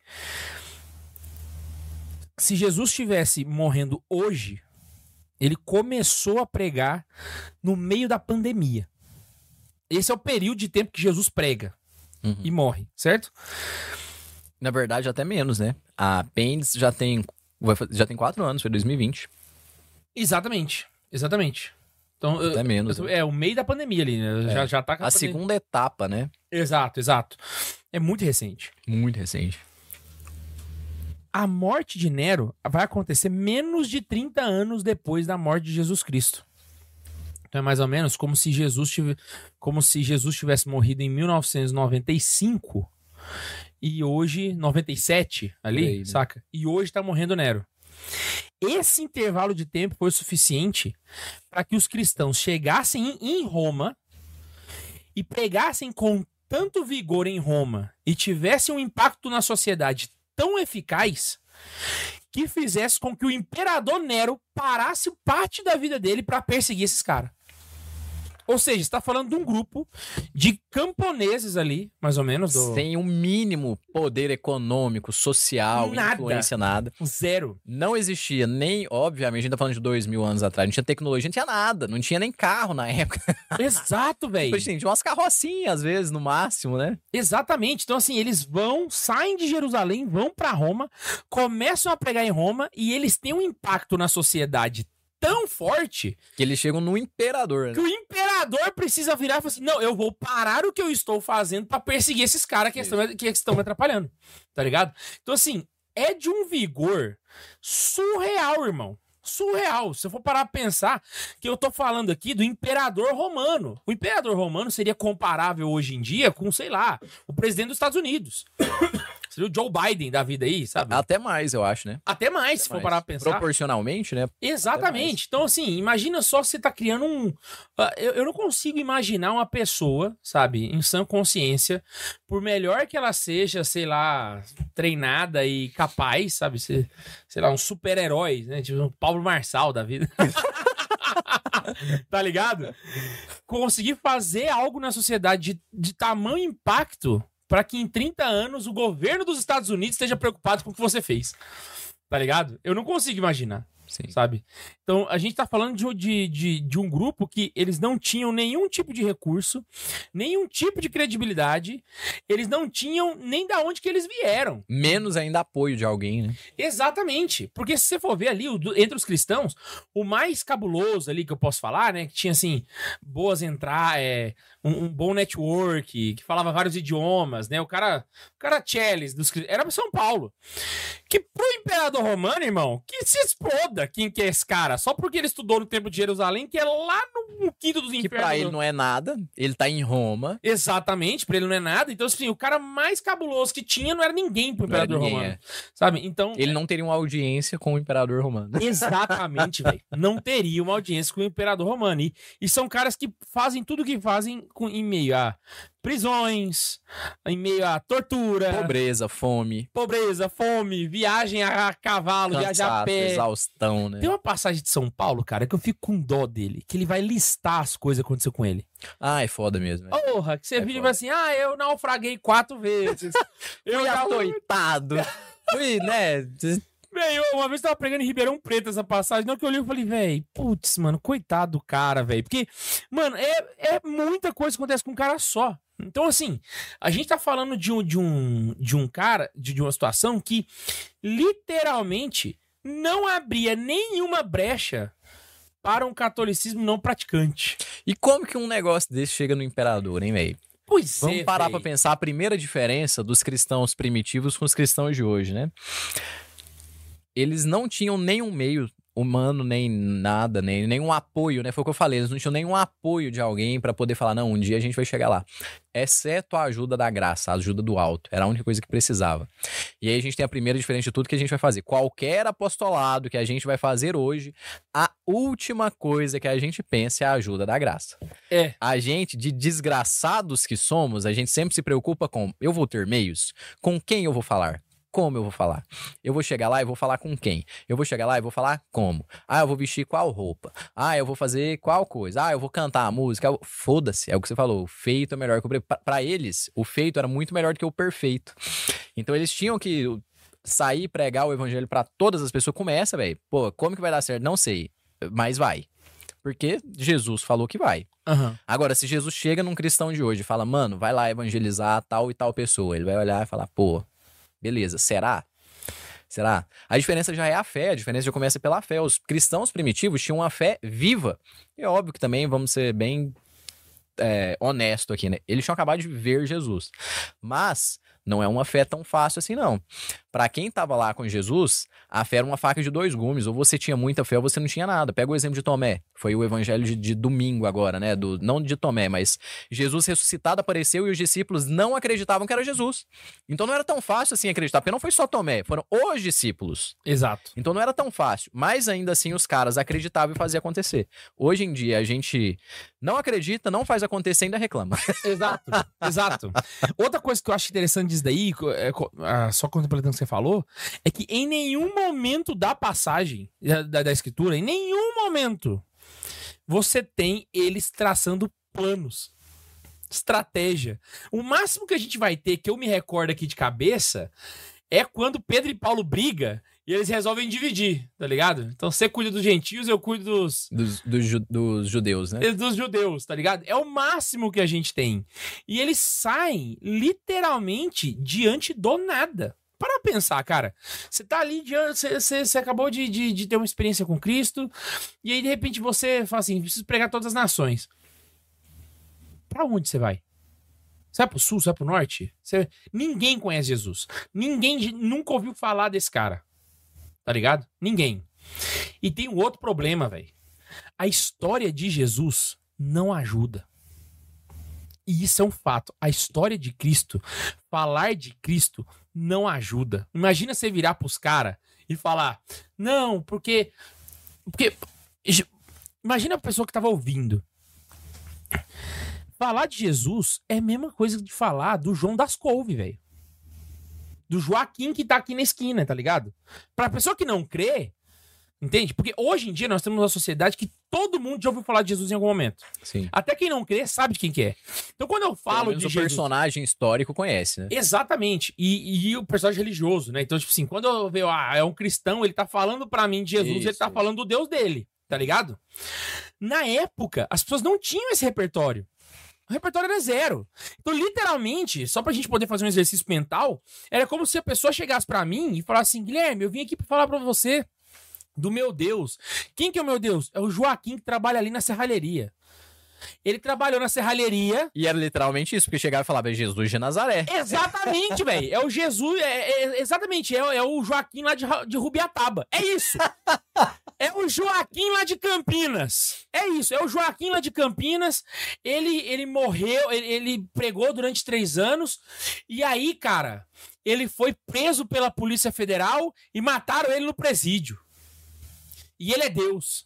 Se Jesus estivesse morrendo hoje, ele começou a pregar no meio da pandemia. Esse é o período de tempo que Jesus prega e morre, certo? Na verdade, até menos, né? A Pendes já tem 4 anos, foi 2020. Exatamente. Então, Até menos. Né? É o meio da pandemia ali, né? Já tá com a segunda etapa, né? Exato. É muito recente. Muito recente. A morte de Nero vai acontecer menos de 30 anos depois da morte de Jesus Cristo. Então é mais ou menos como se Jesus tivesse morrido em 1995 e hoje, 97 ali, aí, né? saca? E hoje tá morrendo Nero. Esse intervalo de tempo foi suficiente para que os cristãos chegassem em Roma e pregassem com tanto vigor em Roma e tivessem um impacto na sociedade tão eficaz que fizesse com que o imperador Nero parasse parte da vida dele para perseguir esses caras. Ou seja, você tá falando de um grupo de camponeses ali, mais ou menos. Sem um mínimo poder econômico, social, influência, nada. Zero. Não existia nem, obviamente, a gente tá falando de 2000 anos atrás, não tinha tecnologia, não tinha nada, não tinha nem carro na época. Exato, velho. Tinha umas carrocinhas, às vezes, no máximo, né? Exatamente. Então, assim, eles saem de Jerusalém, vão pra Roma, começam a pregar em Roma e eles têm um impacto na sociedade tão forte que eles chegam no imperador, né? Que o imperador precisa virar e falar assim, não, eu vou parar o que eu estou fazendo pra perseguir esses caras que estão me atrapalhando, tá ligado? Então, assim, é de um vigor surreal, irmão. Surreal. Se eu for parar pra pensar que eu tô falando aqui do imperador romano. O imperador romano seria comparável hoje em dia com, sei lá, o presidente dos Estados Unidos. Seria o Joe Biden da vida aí, sabe? Até mais, eu acho, né? Até mais, se for parar pra pensar. Proporcionalmente, né? Exatamente. Então, assim, imagina só você tá criando um... Eu não consigo imaginar uma pessoa, sabe, em sã consciência, por melhor que ela seja, sei lá, treinada e capaz, sabe, sei lá, um super-herói, né? Tipo um Pablo Marçal da vida. Tá ligado? Conseguir fazer algo na sociedade de tamanho impacto para que em 30 anos o governo dos Estados Unidos esteja preocupado com o que você fez. Tá ligado? Eu não consigo imaginar. Sim. Sabe? Então, a gente tá falando de um grupo que eles não tinham nenhum tipo de recurso, nenhum tipo de credibilidade, eles não tinham nem da onde que eles vieram. Menos ainda apoio de alguém, né? Exatamente. Porque se você for ver ali, entre os cristãos, o mais cabuloso ali que eu posso falar, né, que tinha, assim, boas entradas, um bom network, que falava vários idiomas, né, o cara Chelles, era São Paulo. Que pro imperador romano, irmão, que se exploda quem que é esse cara, só porque ele estudou no Templo de Jerusalém, que é lá no quinto dos infernos. Que pra ele não é nada, ele tá em Roma. Exatamente, pra ele não é nada. Então, assim, o cara mais cabuloso que tinha não era ninguém pro imperador romano. Sabe? Então... Ele não teria uma audiência com o imperador romano. Exatamente, velho. Não teria uma audiência com o imperador romano. E são caras que fazem tudo o que fazem em meio a prisões, em meio a tortura. Pobreza, fome, viagem a cavalo, viajar a pé. Exaustão, né? Tem uma passagem de São Paulo, cara, que eu fico com dó dele, que ele vai listar as coisas que aconteceu com ele. Ah, é foda mesmo. Porra, que você vive assim, eu naufraguei 4 vezes. Fui açoitado. Fui, né... Véi, uma vez eu tava pregando em Ribeirão Preto essa passagem, na hora que eu olhei eu falei, velho, putz, mano, coitado do cara, velho. Porque, mano, é muita coisa que acontece com um cara só. Então, assim, a gente tá falando de um cara, de uma situação que literalmente não abria nenhuma brecha para um catolicismo não praticante. E como que um negócio desse chega no imperador, hein, velho? Pois Vamos parar véi. pra pensar a primeira diferença dos cristãos primitivos com os cristãos de hoje, né? Eles não tinham nenhum meio humano, nem nada, nem nenhum apoio, né? Foi o que eu falei, eles não tinham nenhum apoio de alguém pra poder falar, não, um dia a gente vai chegar lá. Exceto a ajuda da graça, a ajuda do alto. Era a única coisa que precisava. E aí a gente tem a primeira diferença de tudo que a gente vai fazer. Qualquer apostolado que a gente vai fazer hoje, a última coisa que a gente pensa é a ajuda da graça. É. A gente, de desgraçados que somos, a gente sempre se preocupa com, eu vou ter meios? Com quem eu vou falar? Como eu vou falar? Eu vou chegar lá e vou falar com quem? Eu vou chegar lá e vou falar como? Ah, eu vou vestir qual roupa? Ah, eu vou fazer qual coisa? Ah, eu vou cantar a música? Foda-se, é o que você falou. O feito é melhor que o perfeito. Pra eles, o feito era muito melhor do que o perfeito. Então eles tinham que sair, pregar o evangelho pra todas as pessoas. Começa, velho. Pô, como que vai dar certo? Não sei, mas vai. Porque Jesus falou que vai. Aham. Agora, se Jesus chega num cristão de hoje e fala, mano, vai lá evangelizar tal e tal pessoa, ele vai olhar e falar, pô, beleza, será? Será? A diferença já é a fé, a diferença já começa pela fé. Os cristãos primitivos tinham uma fé viva. E é óbvio que também, vamos ser bem honesto aqui, né? Eles tinham acabado de ver Jesus. Mas não é uma fé tão fácil assim, não. Pra quem tava lá com Jesus, a fé era uma faca de dois gumes. Ou você tinha muita fé ou você não tinha nada. Pega o exemplo de Tomé. Foi o evangelho de domingo agora, né? Não de Tomé, mas Jesus ressuscitado apareceu e os discípulos não acreditavam que era Jesus. Então não era tão fácil assim acreditar. Porque não foi só Tomé, foram os discípulos. Exato. Então não era tão fácil. Mas ainda assim os caras acreditavam e faziam acontecer. Hoje em dia a gente não acredita, não faz acontecer e ainda reclama. Exato, exato. Outra coisa que eu acho interessante disso daí, só completando o que você falou, é que em nenhum momento da passagem da escritura, em nenhum momento, você tem eles traçando planos, estratégia. O máximo que a gente vai ter, que eu me recordo aqui de cabeça, é quando Pedro e Paulo brigam e eles resolvem dividir, tá ligado? Então você cuida dos gentios, eu cuido Dos judeus, né? dos judeus, tá ligado? É o máximo que a gente tem. E eles saem literalmente diante do nada. Para pensar, cara. Você tá ali, você acabou de ter uma experiência com Cristo, e aí de repente você fala assim, preciso pregar todas as nações. Pra onde você vai? Você vai pro sul, você vai pro norte? Ninguém conhece Jesus. Ninguém nunca ouviu falar desse cara. Tá ligado? Ninguém. E tem um outro problema, velho. A história de Jesus não ajuda. E isso é um fato. A história de Cristo, falar de Cristo, não ajuda. Imagina você virar pros caras e falar, não, porque... Imagina a pessoa que tava ouvindo. Falar de Jesus é a mesma coisa de falar do João das Couve, velho. Do Joaquim que tá aqui na esquina, tá ligado? Pra pessoa que não crê, entende? Porque hoje em dia nós temos uma sociedade que todo mundo já ouviu falar de Jesus em algum momento. Sim. Até quem não crê sabe de quem que é. Então quando eu falo de o Jesus... personagem histórico conhece, né? Exatamente. E o personagem religioso, né? Então, tipo assim, quando eu vejo, é um cristão, ele tá falando pra mim de Jesus, ele tá falando do Deus dele, tá ligado? Na época, as pessoas não tinham esse repertório. O repertório era zero. Então, literalmente, só pra gente poder fazer um exercício mental, era como se a pessoa chegasse pra mim e falasse assim, Guilherme, eu vim aqui pra falar pra você do meu Deus. Quem que é o meu Deus? É o Joaquim que trabalha ali na serralheria. Ele trabalhou na serralheria. E era literalmente isso, porque chegava e falava, é Jesus de Nazaré. Exatamente, velho. É o Jesus, exatamente, é o Joaquim lá de Rubiataba. É isso. É o Joaquim lá de Campinas. É isso, é o Joaquim lá de Campinas. Ele morreu, ele pregou durante 3 anos. E aí, cara, ele foi preso pela Polícia Federal e mataram ele no presídio. E ele é Deus.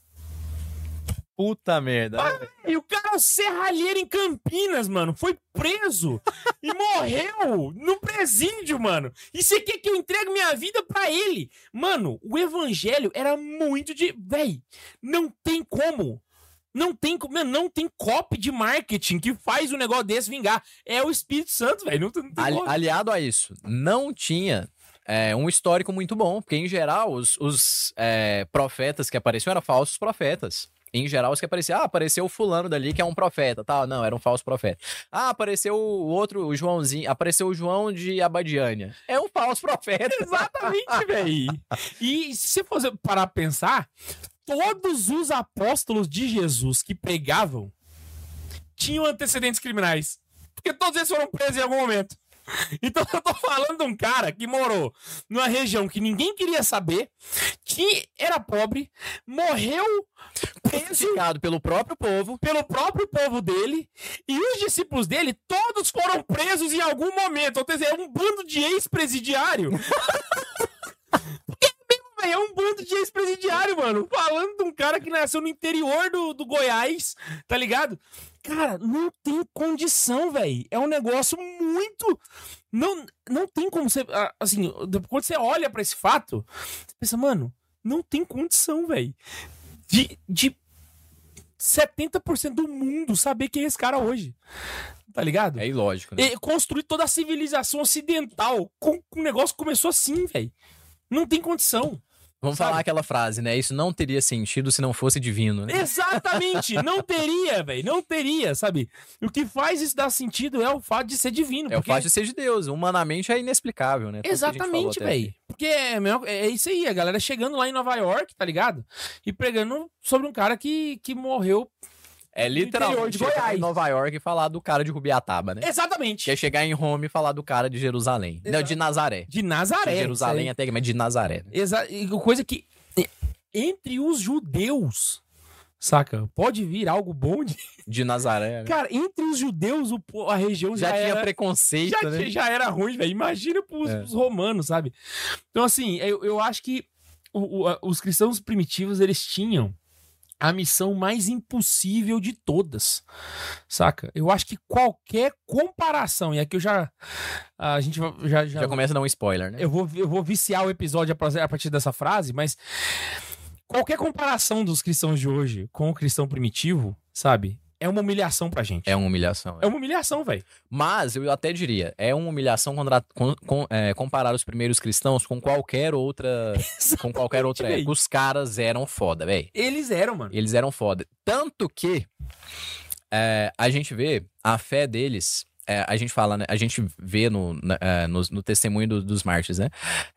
Puta merda. E o cara é o serralheiro em Campinas, mano. Foi preso e morreu no presídio, mano. E você quer que eu entregue minha vida pra ele? Mano, o evangelho era muito de... Véi, não tem como. Não tem copy de marketing que faz um negócio desse vingar. É o Espírito Santo, velho. Não tem como. Aliado a isso, não tinha... um histórico muito bom, porque em geral os profetas que apareciam eram falsos profetas. Em geral, os que apareciam, apareceu o fulano dali que é um profeta, tal. Não, era um falso profeta. Apareceu o outro, o Joãozinho, apareceu o João de Abadiânia. É um falso profeta. Exatamente, velho. E se você for parar pra pensar, todos os apóstolos de Jesus que pregavam tinham antecedentes criminais. Porque todos eles foram presos em algum momento. Então eu tô falando de um cara que morou numa região que ninguém queria saber, que era pobre, morreu preso Crucificado pelo próprio povo. dele, e os discípulos dele todos foram presos em algum momento. Ou seja, é um bando de ex-presidiário. É um bando de ex-presidiário, mano. Falando de um cara que nasceu no interior do Goiás, tá ligado? Cara, não tem condição, velho. É um negócio muito... Não tem como você... Assim, quando você olha pra esse fato, você pensa, mano, não tem condição, velho. De 70% do mundo saber quem é esse cara hoje. Tá ligado? É ilógico, né? E construir toda a civilização ocidental com um negócio que começou assim, velho. Não tem condição. Vamos sabe? falar aquela frase, né? Isso não teria sentido se não fosse divino, né? Exatamente! Não teria, velho. Não teria, sabe? O que faz isso dar sentido é o fato de ser divino. É o fato de ser de Deus. Humanamente é inexplicável, né? Tudo que a gente Exatamente, falou até velho. Porque é isso aí, a galera chegando lá em Nova York, tá ligado? E pregando sobre um cara que morreu. É literalmente de Goiás. chegar em Nova York e falar do cara de Rubiataba, né? Exatamente. Que é chegar em Roma e falar do cara de Jerusalém. Não, de Nazaré. De Nazaré. De Jerusalém isso até, mas de Nazaré. Né? aí. Coisa que entre os judeus, saca? Pode vir algo bom De Nazaré, né? Cara, entre os judeus, a região já tinha era... preconceito, né? Já era ruim, velho. Imagina pros romanos, sabe? Então, assim, eu acho que os cristãos primitivos, eles tinham a missão mais impossível de todas, saca? Eu acho que qualquer comparação, e aqui a gente já começa a dar um spoiler, né? eu vou viciar o episódio a partir dessa frase, mas qualquer comparação dos cristãos de hoje com o cristão primitivo, sabe? É uma humilhação pra gente. É uma humilhação. É uma humilhação, velho. Mas eu até diria, é uma humilhação comparar os primeiros cristãos com qualquer outra véi. época. Os caras eram foda, velho. Eles eram, mano. Eles eram foda. Tanto que a gente vê a fé deles. A gente fala, né? A gente vê no testemunho dos mártires, né?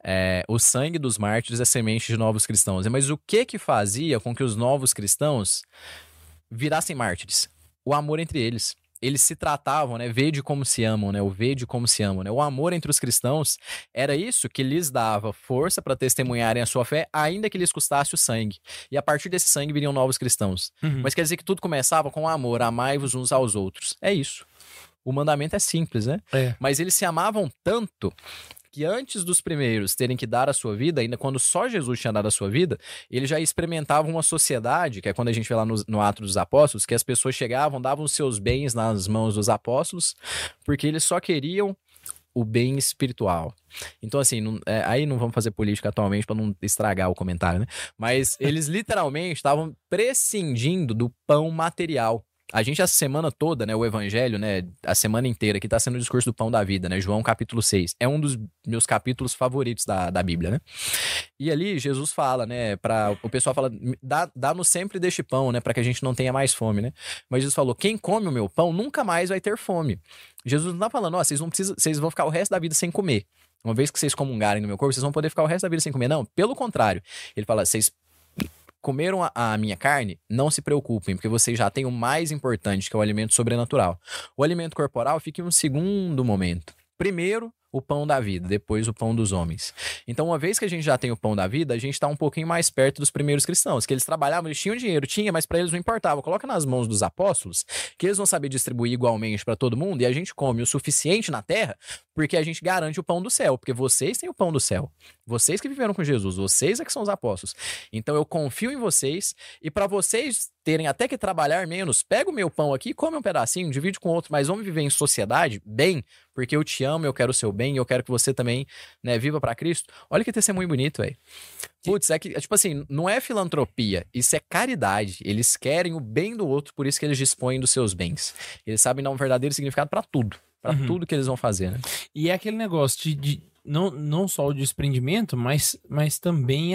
O sangue dos mártires é semente de novos cristãos. Mas o que fazia com que os novos cristãos virassem mártires? O amor entre eles. Eles se tratavam, né? Vede como se amam, né? O vede como se amam, né? O amor entre os cristãos era isso que lhes dava força para testemunharem a sua fé, ainda que lhes custasse o sangue. E a partir desse sangue viriam novos cristãos. Mas quer dizer que tudo começava com o amor, amai-vos uns aos outros. É isso. O mandamento é simples, né? Mas eles se amavam tanto que antes dos primeiros terem que dar a sua vida, ainda quando só Jesus tinha dado a sua vida, eles já experimentavam uma sociedade, que é quando a gente vê lá no Atos dos Apóstolos, que as pessoas chegavam, davam os seus bens nas mãos dos apóstolos, porque eles só queriam o bem espiritual. Então, assim, aí não vamos fazer política atualmente para não estragar o comentário, né? Mas eles literalmente estavam prescindindo do pão material. A gente, essa semana toda, né, o evangelho, né, a semana inteira aqui tá sendo o discurso do pão da vida, né, João capítulo 6. É um dos meus capítulos favoritos da Bíblia, né? E ali Jesus fala, né, o pessoal fala, dá-nos sempre deste pão, né, para que a gente não tenha mais fome, né? Mas Jesus falou, quem come o meu pão nunca mais vai ter fome. Jesus não tá falando, vocês vão ficar o resto da vida sem comer. Uma vez que vocês comungarem no meu corpo, vocês vão poder ficar o resto da vida sem comer. Não, pelo contrário. Ele fala, vocês comeram a minha carne, não se preocupem, porque vocês já têm o mais importante, que é o alimento sobrenatural. O alimento corporal fica em um segundo momento. Primeiro, o pão da vida, depois o pão dos homens. Então, uma vez que a gente já tem o pão da vida, a gente está um pouquinho mais perto dos primeiros cristãos, que eles trabalhavam, eles tinham dinheiro, mas para eles não importava. Coloca nas mãos dos apóstolos, que eles vão saber distribuir igualmente para todo mundo, e a gente come o suficiente na terra, porque a gente garante o pão do céu, porque vocês têm o pão do céu. Vocês que viveram com Jesus, vocês é que são os apóstolos. Então, eu confio em vocês, e para vocês terem até que trabalhar menos, pega o meu pão aqui, come um pedacinho, divide com outro, mas vamos viver em sociedade bem, porque eu te amo, eu quero o seu bem, e eu quero que você também, né, viva pra Cristo. Olha que testemunho bonito, velho. Putz, tipo assim, não é filantropia, isso é caridade. Eles querem o bem do outro, por isso que eles dispõem dos seus bens. Eles sabem dar um verdadeiro significado pra tudo. Pra tudo que eles vão fazer, né? E é aquele negócio de não só o desprendimento, mas também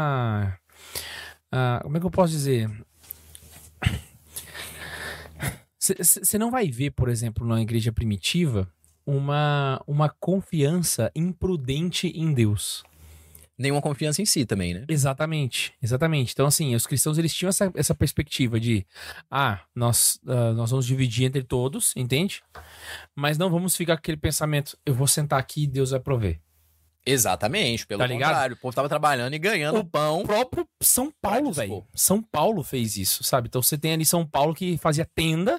como é que eu posso dizer? Você não vai ver, por exemplo, na igreja primitiva, uma confiança imprudente em Deus. Nenhuma confiança em si também, né? Exatamente. Então, assim, os cristãos, eles tinham essa perspectiva de, nós vamos dividir entre todos, entende? Mas não vamos ficar com aquele pensamento, eu vou sentar aqui e Deus vai prover. Exatamente, pelo Tá ligado? contrário. O povo tava trabalhando e ganhando pão. O próprio São Paulo, velho. São Paulo fez isso, sabe? Então você tem ali São Paulo que fazia tenda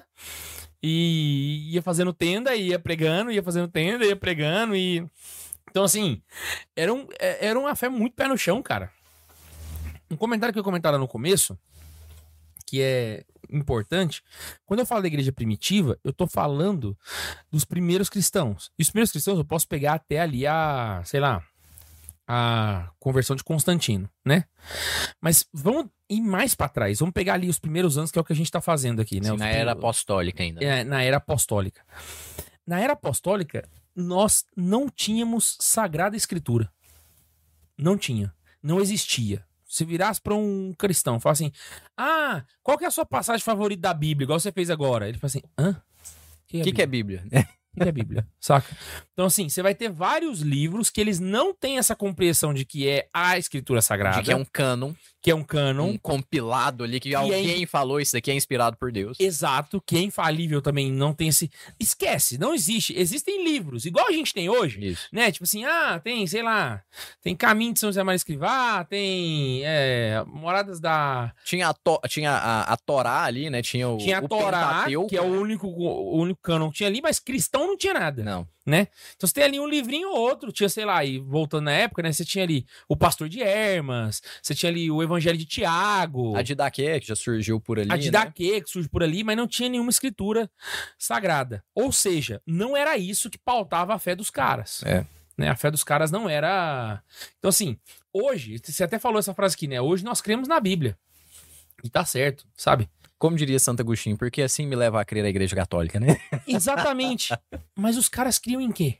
e ia fazendo tenda e ia pregando, ia fazendo tenda e ia pregando e... Então, assim, era uma fé muito pé no chão, cara. Um comentário que eu comentava no começo, que é importante, quando eu falo da igreja primitiva, eu tô falando dos primeiros cristãos. E os primeiros cristãos eu posso pegar até ali a conversão de Constantino, né? Mas vamos ir mais pra trás, vamos pegar ali os primeiros anos, que é o que a gente tá fazendo aqui, né? Sim, na era apostólica ainda. Né? Na era apostólica. Na era apostólica, nós não tínhamos Sagrada Escritura. Não tinha. Não existia. Se virasse pra um cristão, fala assim, qual que é a sua passagem favorita da Bíblia, igual você fez agora? Ele fala assim, O que é Bíblia? O que é Bíblia? Saca? Então, assim, você vai ter vários livros que eles não têm essa compreensão de que é a Escritura Sagrada. De que é um cânon. Que é um cânon. Um compilado ali, que alguém falou, isso daqui é inspirado por Deus. Exato, que é infalível também, não tem esse... Esquece, não existe. Existem livros, igual a gente tem hoje, Isso. né? Tipo assim, tem, sei lá, tem Caminho de São José Maria Escrivá, tem Moradas da... Tinha a Torá ali, né? Tinha a Torá, Pentateuco, que é o único cânon que tinha ali, mas cristão não tinha nada. Não. Né? Então você tem ali um livrinho ou outro, tinha, sei lá, e voltando na época, né? Você tinha ali o Pastor de Hermas, você tinha ali o Evangelho de Tiago. A Didaquê, que já surgiu por ali, A Didaquê, que surge por ali, mas não tinha nenhuma escritura sagrada. Ou seja, não era isso que pautava a fé dos caras. Né? A fé dos caras não era... Então, assim, hoje, você até falou essa frase aqui, né? Hoje nós cremos na Bíblia. E tá certo, sabe? Como diria Santo Agostinho, porque assim me leva a crer a Igreja Católica, né? Exatamente. Mas os caras criam em quê?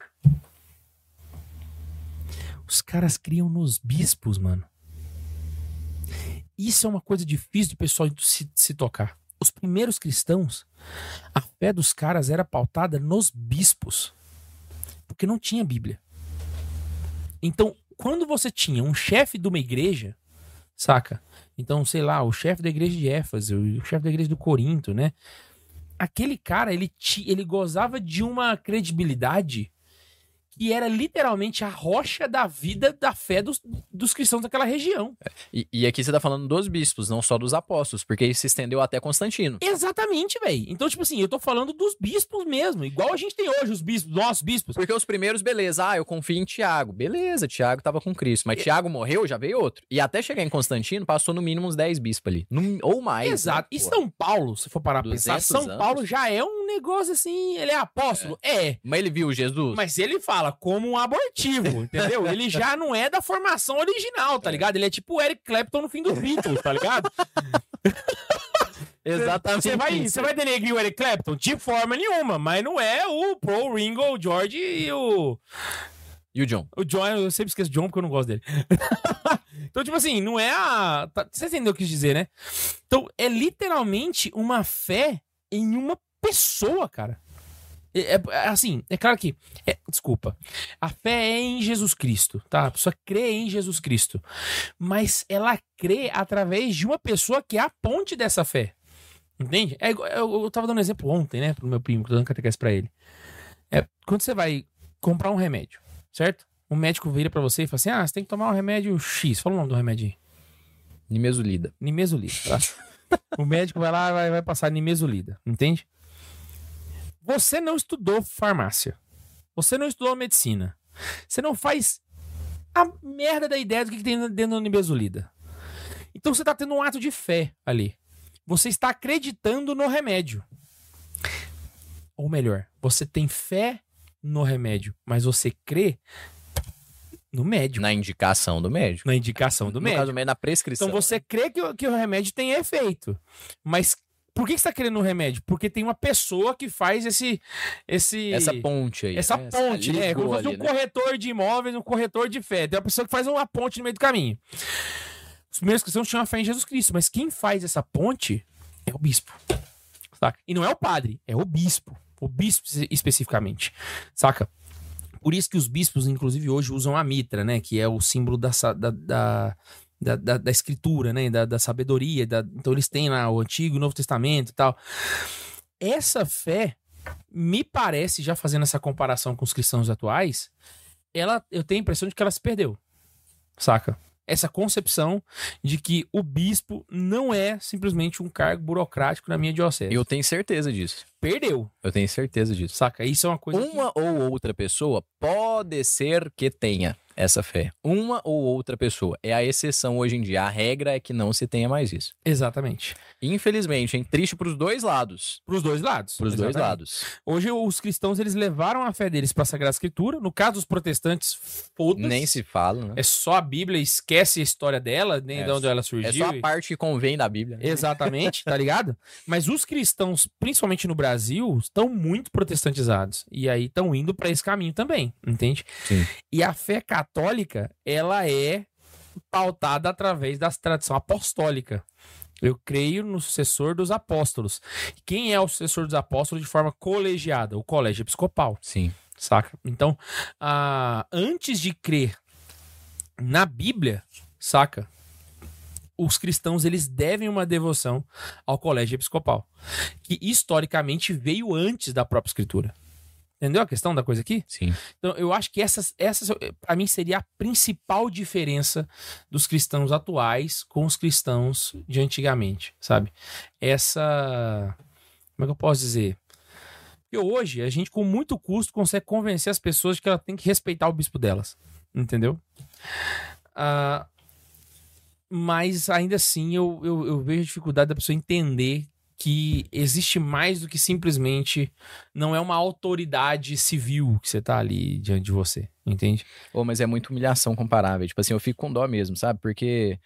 Os caras criam nos bispos, mano. Isso é uma coisa difícil de pessoal se tocar. Os primeiros cristãos, a fé dos caras era pautada nos bispos. Porque não tinha Bíblia. Então, quando você tinha um chefe de uma igreja, saca? Então, sei lá, o chefe da igreja de Éfeso, o chefe da igreja do Corinto, né? Aquele cara, ele gozava de uma credibilidade que era literalmente a rocha da vida, da fé dos cristãos daquela região. E aqui você tá falando dos bispos, não só dos apóstolos, porque isso se estendeu até Constantino. Exatamente, velho. Então, tipo assim, eu tô falando dos bispos mesmo, igual a gente tem hoje, os bispos, nossos bispos. Porque os primeiros, beleza, eu confio em Tiago. Beleza, Tiago tava com Cristo, mas Tiago morreu, já veio outro. E até chegar em Constantino, passou no mínimo uns 10 bispos ali. Ou mais. Exato. Né? E São Paulo, se for parar pra pensar, São Paulo já é um negócio assim, ele é apóstolo? Mas ele viu Jesus? Mas ele fala como um abortivo, entendeu? Ele já não é da formação original, tá ligado? Ele é tipo o Eric Clapton no fim dos Beatles, tá ligado? Exatamente. Você vai denegrir o Eric Clapton? De forma nenhuma, mas não é o Paul, o Ringo, o George e o... E o John? O John, eu sempre esqueço o John porque eu não gosto dele. Então, tipo assim, não é a... Você entendeu o que eu quis dizer, né? Então, é literalmente uma fé em uma pessoa, cara. Assim, é claro que... desculpa. A fé é em Jesus Cristo, tá? A pessoa crê em Jesus Cristo. Mas ela crê através de uma pessoa que é a ponte dessa fé. Entende? Eu tava dando um exemplo ontem, né? Pro meu primo, que eu tô dando catequese pra ele. Quando você vai comprar um remédio, certo? O médico vira pra você e fala assim, você tem que tomar um remédio X. Fala o nome do remédio aí. Nimesulida, tá? O médico vai lá e vai passar Nimesulida, entende? Você não estudou farmácia. Você não estudou medicina. Você não faz a merda da ideia do que tem dentro da Nimesulida. Então você tá tendo um ato de fé ali. Você está acreditando no remédio. Ou melhor, você tem fé no remédio, mas você crê no médico. Na indicação do médico. Na indicação do médico. No caso, na prescrição. Então você crê que o remédio tem efeito. Mas por que você está querendo no remédio? Porque tem uma pessoa que faz essa ponte aí. Essa ponte, né? Como se fosse um corretor de imóveis, um corretor de fé. Tem uma pessoa que faz uma ponte no meio do caminho. Os primeiros cristãos tinham a fé em Jesus Cristo, mas quem faz essa ponte é o bispo. Saca? E não é o padre, é o bispo. O bispo especificamente. Saca? Por isso que os bispos, inclusive, hoje usam a mitra, né? Que é o símbolo da escritura, né? Da sabedoria. Então eles têm lá o Antigo e o Novo Testamento e tal. Essa fé, me parece, já fazendo essa comparação com os cristãos atuais, eu tenho a impressão de que ela se perdeu. Saca? Essa concepção de que o bispo não é simplesmente um cargo burocrático na minha diocese. Eu tenho certeza disso. Perdeu. Eu tenho certeza disso. Saca? Isso é uma coisa Uma ou outra pessoa pode ser que tenha essa fé. Uma ou outra pessoa. É a exceção hoje em dia. A regra é que não se tenha mais isso. Exatamente. Infelizmente, hein? Triste pros dois lados. Pros dois lados. Pros dois Exatamente. lados. Hoje os cristãos, eles levaram a fé deles pra Sagrada Escritura. No caso dos protestantes, foda-se. Nem se fala, né? É só a Bíblia, esquece a história dela, nem de onde ela É surgiu. só a parte que convém da Bíblia. Né? Exatamente, tá ligado? Mas os cristãos, principalmente no Brasil, estão muito protestantizados. E aí estão indo pra esse caminho também, entende? Sim. E a fé católica, ela é pautada através da tradição apostólica. Eu creio no sucessor dos apóstolos. Quem é o sucessor dos apóstolos de forma colegiada? O colégio episcopal. Sim. Saca? Então, antes de crer na Bíblia, saca? Os cristãos, eles devem uma devoção ao colégio episcopal, que historicamente veio antes da própria escritura. Entendeu a questão da coisa aqui? Sim. Então, eu acho que essa para mim, seria a principal diferença dos cristãos atuais com os cristãos de antigamente, sabe? Como é que eu posso dizer? Porque hoje, a gente, com muito custo, consegue convencer as pessoas de que ela tem que respeitar o bispo delas. Entendeu? Mas, ainda assim, eu vejo a dificuldade da pessoa entender que existe mais do que simplesmente não é uma autoridade civil que você tá ali diante de você, entende? Mas é muita humilhação comparável. Tipo assim, eu fico com dó mesmo, sabe? Porque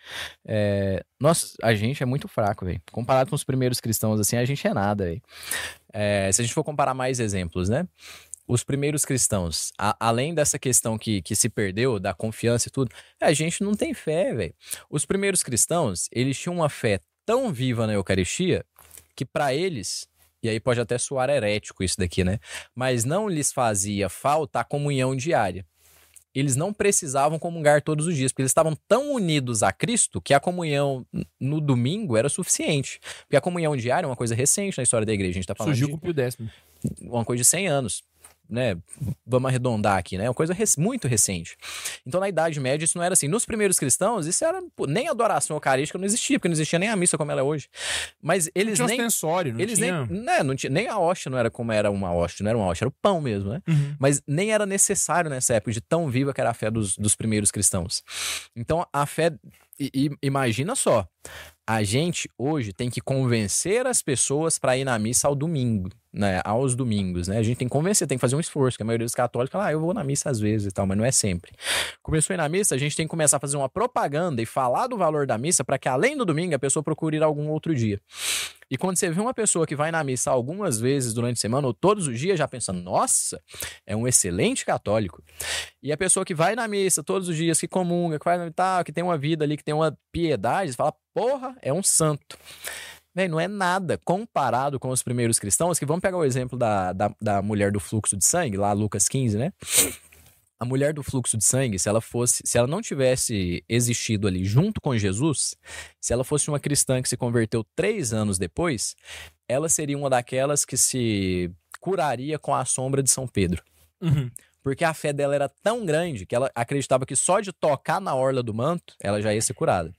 nossa, a gente é muito fraco, velho. Comparado com os primeiros cristãos, assim, a gente é nada, velho. Se a gente for comparar mais exemplos, né? Os primeiros cristãos, além dessa questão que se perdeu, da confiança e tudo, a gente não tem fé, velho. Os primeiros cristãos, eles tinham uma fé tão viva na Eucaristia que pra eles, e aí pode até soar herético isso daqui, né? Mas não lhes fazia falta a comunhão diária. Eles não precisavam comungar todos os dias, porque eles estavam tão unidos a Cristo que a comunhão no domingo era suficiente. Porque a comunhão diária é uma coisa recente na história da igreja. A gente tá falando Surgiu com o Pio X. uma coisa de 100 anos. Né? Vamos arredondar aqui, né? É uma coisa muito recente. Então, na Idade Média, isso não era assim. Nos primeiros cristãos, isso era... nem adoração eucarística não existia, porque não existia nem a missa como ela é hoje. Mas eles não nem... tinha ostensório, não eles tinha... não tinha... Nem a hóstia não era como era uma hóstia, não era uma hóstia, era o pão mesmo, né? Uhum. Mas nem era necessário nessa época, de tão viva que era a fé dos primeiros cristãos. Então, a fé... imagina só, a gente hoje tem que convencer as pessoas para ir na missa ao domingo, né? Aos domingos, né? A gente tem que convencer, tem que fazer um esforço, que a maioria dos católicos fala, eu vou na missa às vezes e tal, mas não é sempre. Começou a ir na missa, a gente tem que começar a fazer uma propaganda e falar do valor da missa para que além do domingo a pessoa procure ir algum outro dia. E quando você vê uma pessoa que vai na missa algumas vezes durante a semana ou todos os dias, já pensa, nossa, é um excelente católico. E a pessoa que vai na missa todos os dias, que comunga, que faz tal, que tem uma vida ali, que tem uma piedade, você fala, porra, é um santo. Véi, não é nada comparado com os primeiros cristãos, que vamos pegar o exemplo da mulher do fluxo de sangue, lá Lucas 15, né? A mulher do fluxo de sangue, se ela não tivesse existido ali junto com Jesus, se ela fosse uma cristã que se converteu 3 anos depois, ela seria uma daquelas que se curaria com a sombra de São Pedro. Uhum. Porque a fé dela era tão grande que ela acreditava que só de tocar na orla do manto, ela já ia ser curada.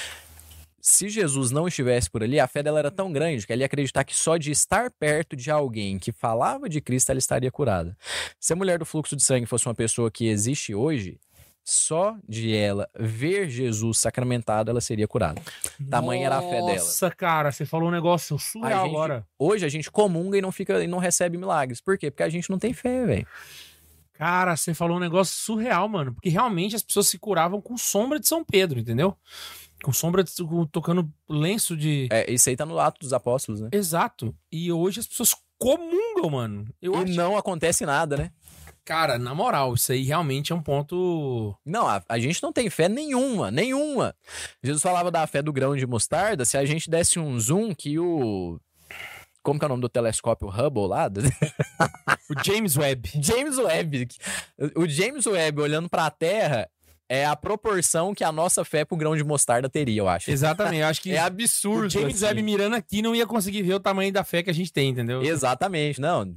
Se Jesus não estivesse por ali, a fé dela era tão grande que ela ia acreditar que só de estar perto de alguém que falava de Cristo, ela estaria curada. Se a mulher do fluxo de sangue fosse uma pessoa que existe hoje, só de ela ver Jesus sacramentado, ela seria curada. Tamanha era a fé dela. Nossa, cara, você falou um negócio surreal agora. Hoje a gente comunga e não recebe milagres. Por quê? Porque a gente não tem fé, velho. Cara, você falou um negócio surreal, mano. Porque realmente as pessoas se curavam com sombra de São Pedro, entendeu? Com sombra tocando lenço de... Isso aí tá no Atos dos Apóstolos, né? Exato. E hoje as pessoas comungam, mano. Não acontece nada, né? Cara, na moral, isso aí realmente é um ponto... Não, a gente não tem fé nenhuma. Jesus falava da fé do grão de mostarda, se a gente desse um zoom que como que é o nome do telescópio Hubble lá? O James Webb. James Webb. O James Webb olhando pra Terra é a proporção que a nossa fé pro grão de mostarda teria, eu acho. Exatamente, eu acho que É absurdo. o James assim. Webb mirando aqui não ia conseguir ver o tamanho da fé que a gente tem, entendeu? Exatamente, não.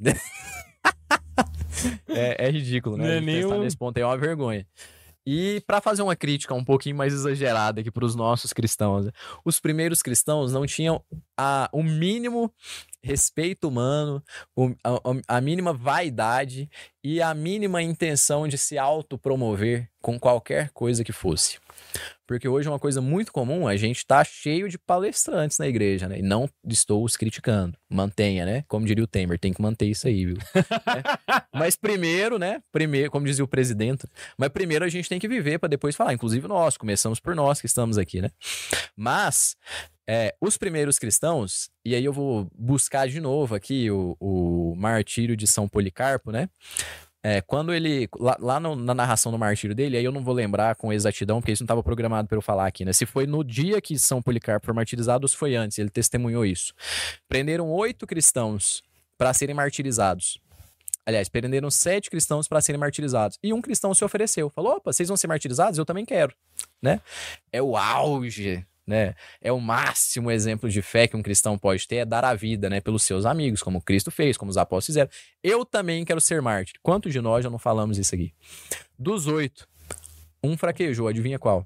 É ridículo, né? Não é A gente nem pensar o- nesse ponto é uma vergonha. E pra fazer uma crítica um pouquinho mais exagerada aqui pros nossos cristãos, né? Os primeiros cristãos não tinham o mínimo respeito humano, a mínima vaidade e a mínima intenção de se autopromover com qualquer coisa que fosse. Porque hoje é uma coisa muito comum, a gente tá cheio de palestrantes na igreja, né? E não estou os criticando. Mantenha, né? Como diria o Temer, tem que manter isso aí, viu? Mas primeiro, né? Primeiro, como dizia o presidente, mas primeiro a gente tem que viver para depois falar. Inclusive nós, começamos por nós que estamos aqui, né? Mas os primeiros cristãos, e aí eu vou buscar de novo aqui o martírio de São Policarpo, né? Quando ele, na narração do martírio dele, aí eu não vou lembrar com exatidão, porque isso não estava programado para eu falar aqui, né? Se foi no dia que São Policarpo foi martirizado ou se foi antes, ele testemunhou isso. Prenderam 8 cristãos para serem martirizados. Aliás, prenderam 7 cristãos para serem martirizados. E um cristão se ofereceu. Falou, opa, vocês vão ser martirizados? Eu também quero, né? É o auge, né? É o máximo exemplo de fé que um cristão pode ter, é dar a vida, né? Pelos seus amigos, como Cristo fez, como os apóstolos fizeram. Eu também quero ser mártir. Quantos de nós já não falamos isso aqui? Dos 8, um fraquejou. Adivinha qual?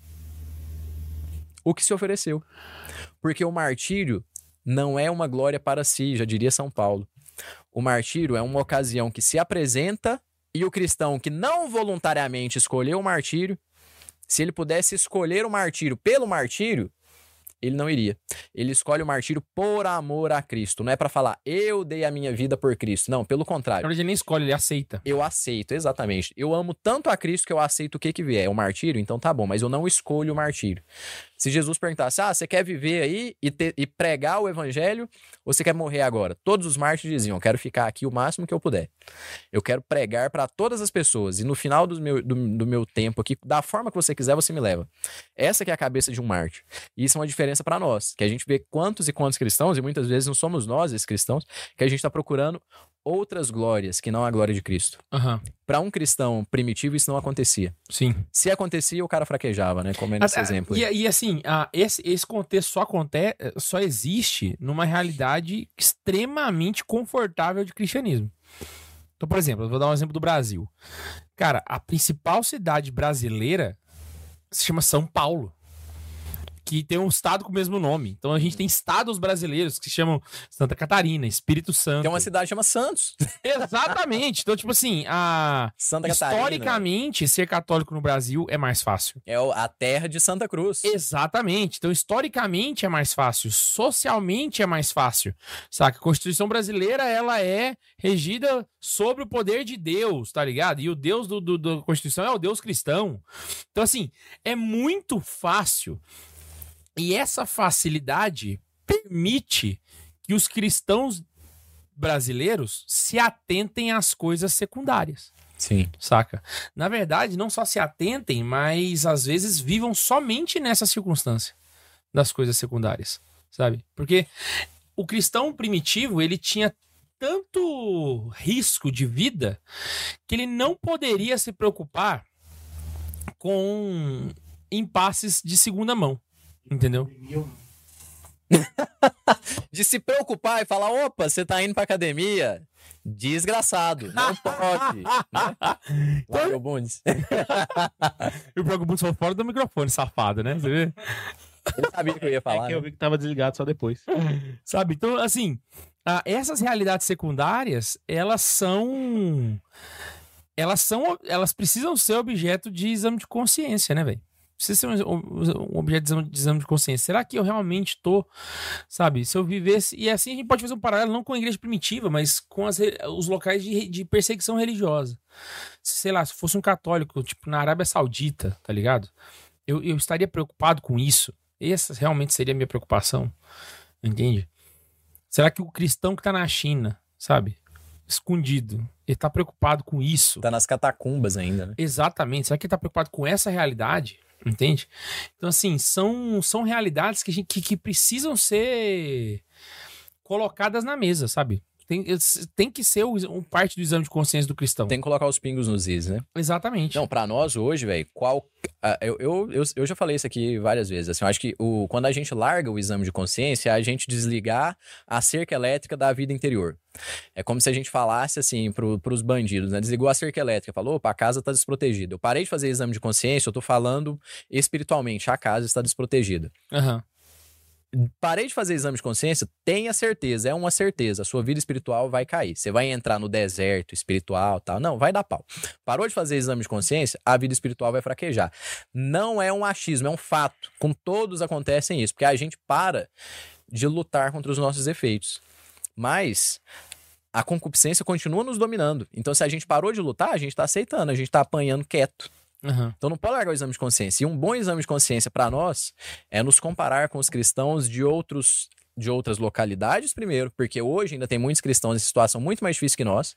O que se ofereceu. Porque o martírio não é uma glória para si, já diria São Paulo. O martírio é uma ocasião que se apresenta e o cristão que não voluntariamente escolheu o martírio, se ele pudesse escolher o martírio pelo martírio, ele não iria. Ele escolhe o martírio por amor a Cristo. Não é para falar, eu dei a minha vida por Cristo. Não, pelo Na contrário. verdade, ele nem escolhe, ele aceita. Eu aceito, exatamente. Eu amo tanto a Cristo que eu aceito o que vier. O martírio, então tá bom, mas eu não escolho o martírio. Se Jesus perguntasse, você quer viver aí e pregar o evangelho ou você quer morrer agora? Todos os mártires diziam, eu quero ficar aqui o máximo que eu puder. Eu quero pregar para todas as pessoas e no final do meu tempo aqui, da forma que você quiser, você me leva. Essa que é a cabeça de um mártir. E isso é uma diferença para nós, que a gente vê quantos e quantos cristãos, e muitas vezes não somos nós esses cristãos, que a gente está procurando outras glórias que não a glória de Cristo. Aham, Para um cristão primitivo, isso não acontecia. sim. Se acontecia, o cara fraquejava, né? Como é nesse exemplo aí. E assim, esse contexto só existe numa realidade extremamente confortável de cristianismo. Então, por exemplo, eu vou dar um exemplo do Brasil. Cara, a principal cidade brasileira se chama São Paulo, que tem um estado com o mesmo nome. Então a gente tem estados brasileiros que se chamam Santa Catarina, Espírito Santo. Tem uma cidade que chama Santos. Exatamente. Então, tipo assim, Santa Catarina. historicamente, ser católico no Brasil é mais fácil. É a terra de Santa Cruz. Exatamente. Então, historicamente é mais fácil, socialmente é mais fácil. Saca? A Constituição brasileira, ela é regida sobre o poder de Deus, tá ligado? E o Deus da Constituição é o Deus cristão. Então, assim, é muito fácil. E essa facilidade permite que os cristãos brasileiros se atentem às coisas secundárias. Sim. Saca? Na verdade, não só se atentem, mas às vezes vivam somente nessa circunstância das coisas secundárias, sabe? Porque o cristão primitivo, ele tinha tanto risco de vida que ele não poderia se preocupar com impasses de segunda mão, entendeu? De se preocupar e falar, opa, você tá indo pra academia? Desgraçado, não pode. Né? Valeu, Bundes. E o Brogo falou fora do microfone, safado, né? Você vê? Ele sabia que eu ia falar. É que eu né? vi que tava desligado só depois. Sabe? Então, assim, essas realidades secundárias, elas precisam ser objeto de exame de consciência, né, velho? Precisa ser um objeto de exame de consciência. Será que eu realmente tô, sabe? Se eu vivesse... E assim a gente pode fazer um paralelo não com a igreja primitiva, mas com os locais de perseguição religiosa. Sei lá, se fosse um católico, tipo na Arábia Saudita, tá ligado? Eu estaria preocupado com isso. Essa realmente seria a minha preocupação. Entende? Será que o cristão que tá na China, sabe? Escondido, ele tá preocupado com isso? Tá nas catacumbas ainda, né? Exatamente. Será que ele tá preocupado com essa realidade? Entende? Então, assim, são realidades que precisam ser colocadas na mesa, sabe? Tem que ser parte do exame de consciência do cristão. Tem que colocar os pingos nos is, né? Exatamente. Não, pra nós hoje, velho, eu já falei isso aqui várias vezes, assim, eu acho que quando a gente larga o exame de consciência, é a gente desligar a cerca elétrica da vida interior. É como se a gente falasse, assim, pros bandidos, né? Desligou a cerca elétrica, falou, opa, a casa tá desprotegida. Eu parei de fazer exame de consciência, eu tô falando espiritualmente, a casa está desprotegida. Aham. Parei de fazer exame de consciência, tenha certeza, é uma certeza, a sua vida espiritual vai cair. Você vai entrar no deserto espiritual e tal. Não, vai dar pau. Parou de fazer exame de consciência, a vida espiritual vai fraquejar. Não é um achismo, é um fato. Com todos acontecem isso, porque a gente para de lutar contra os nossos efeitos. Mas a concupiscência continua nos dominando. Então, se a gente parou de lutar, a gente tá aceitando, a gente tá apanhando quieto. Uhum. Então não pode largar o exame de consciência. E um bom exame de consciência para nós é nos comparar com os cristãos de outras localidades primeiro, porque hoje ainda tem muitos cristãos em situação muito mais difícil que nós.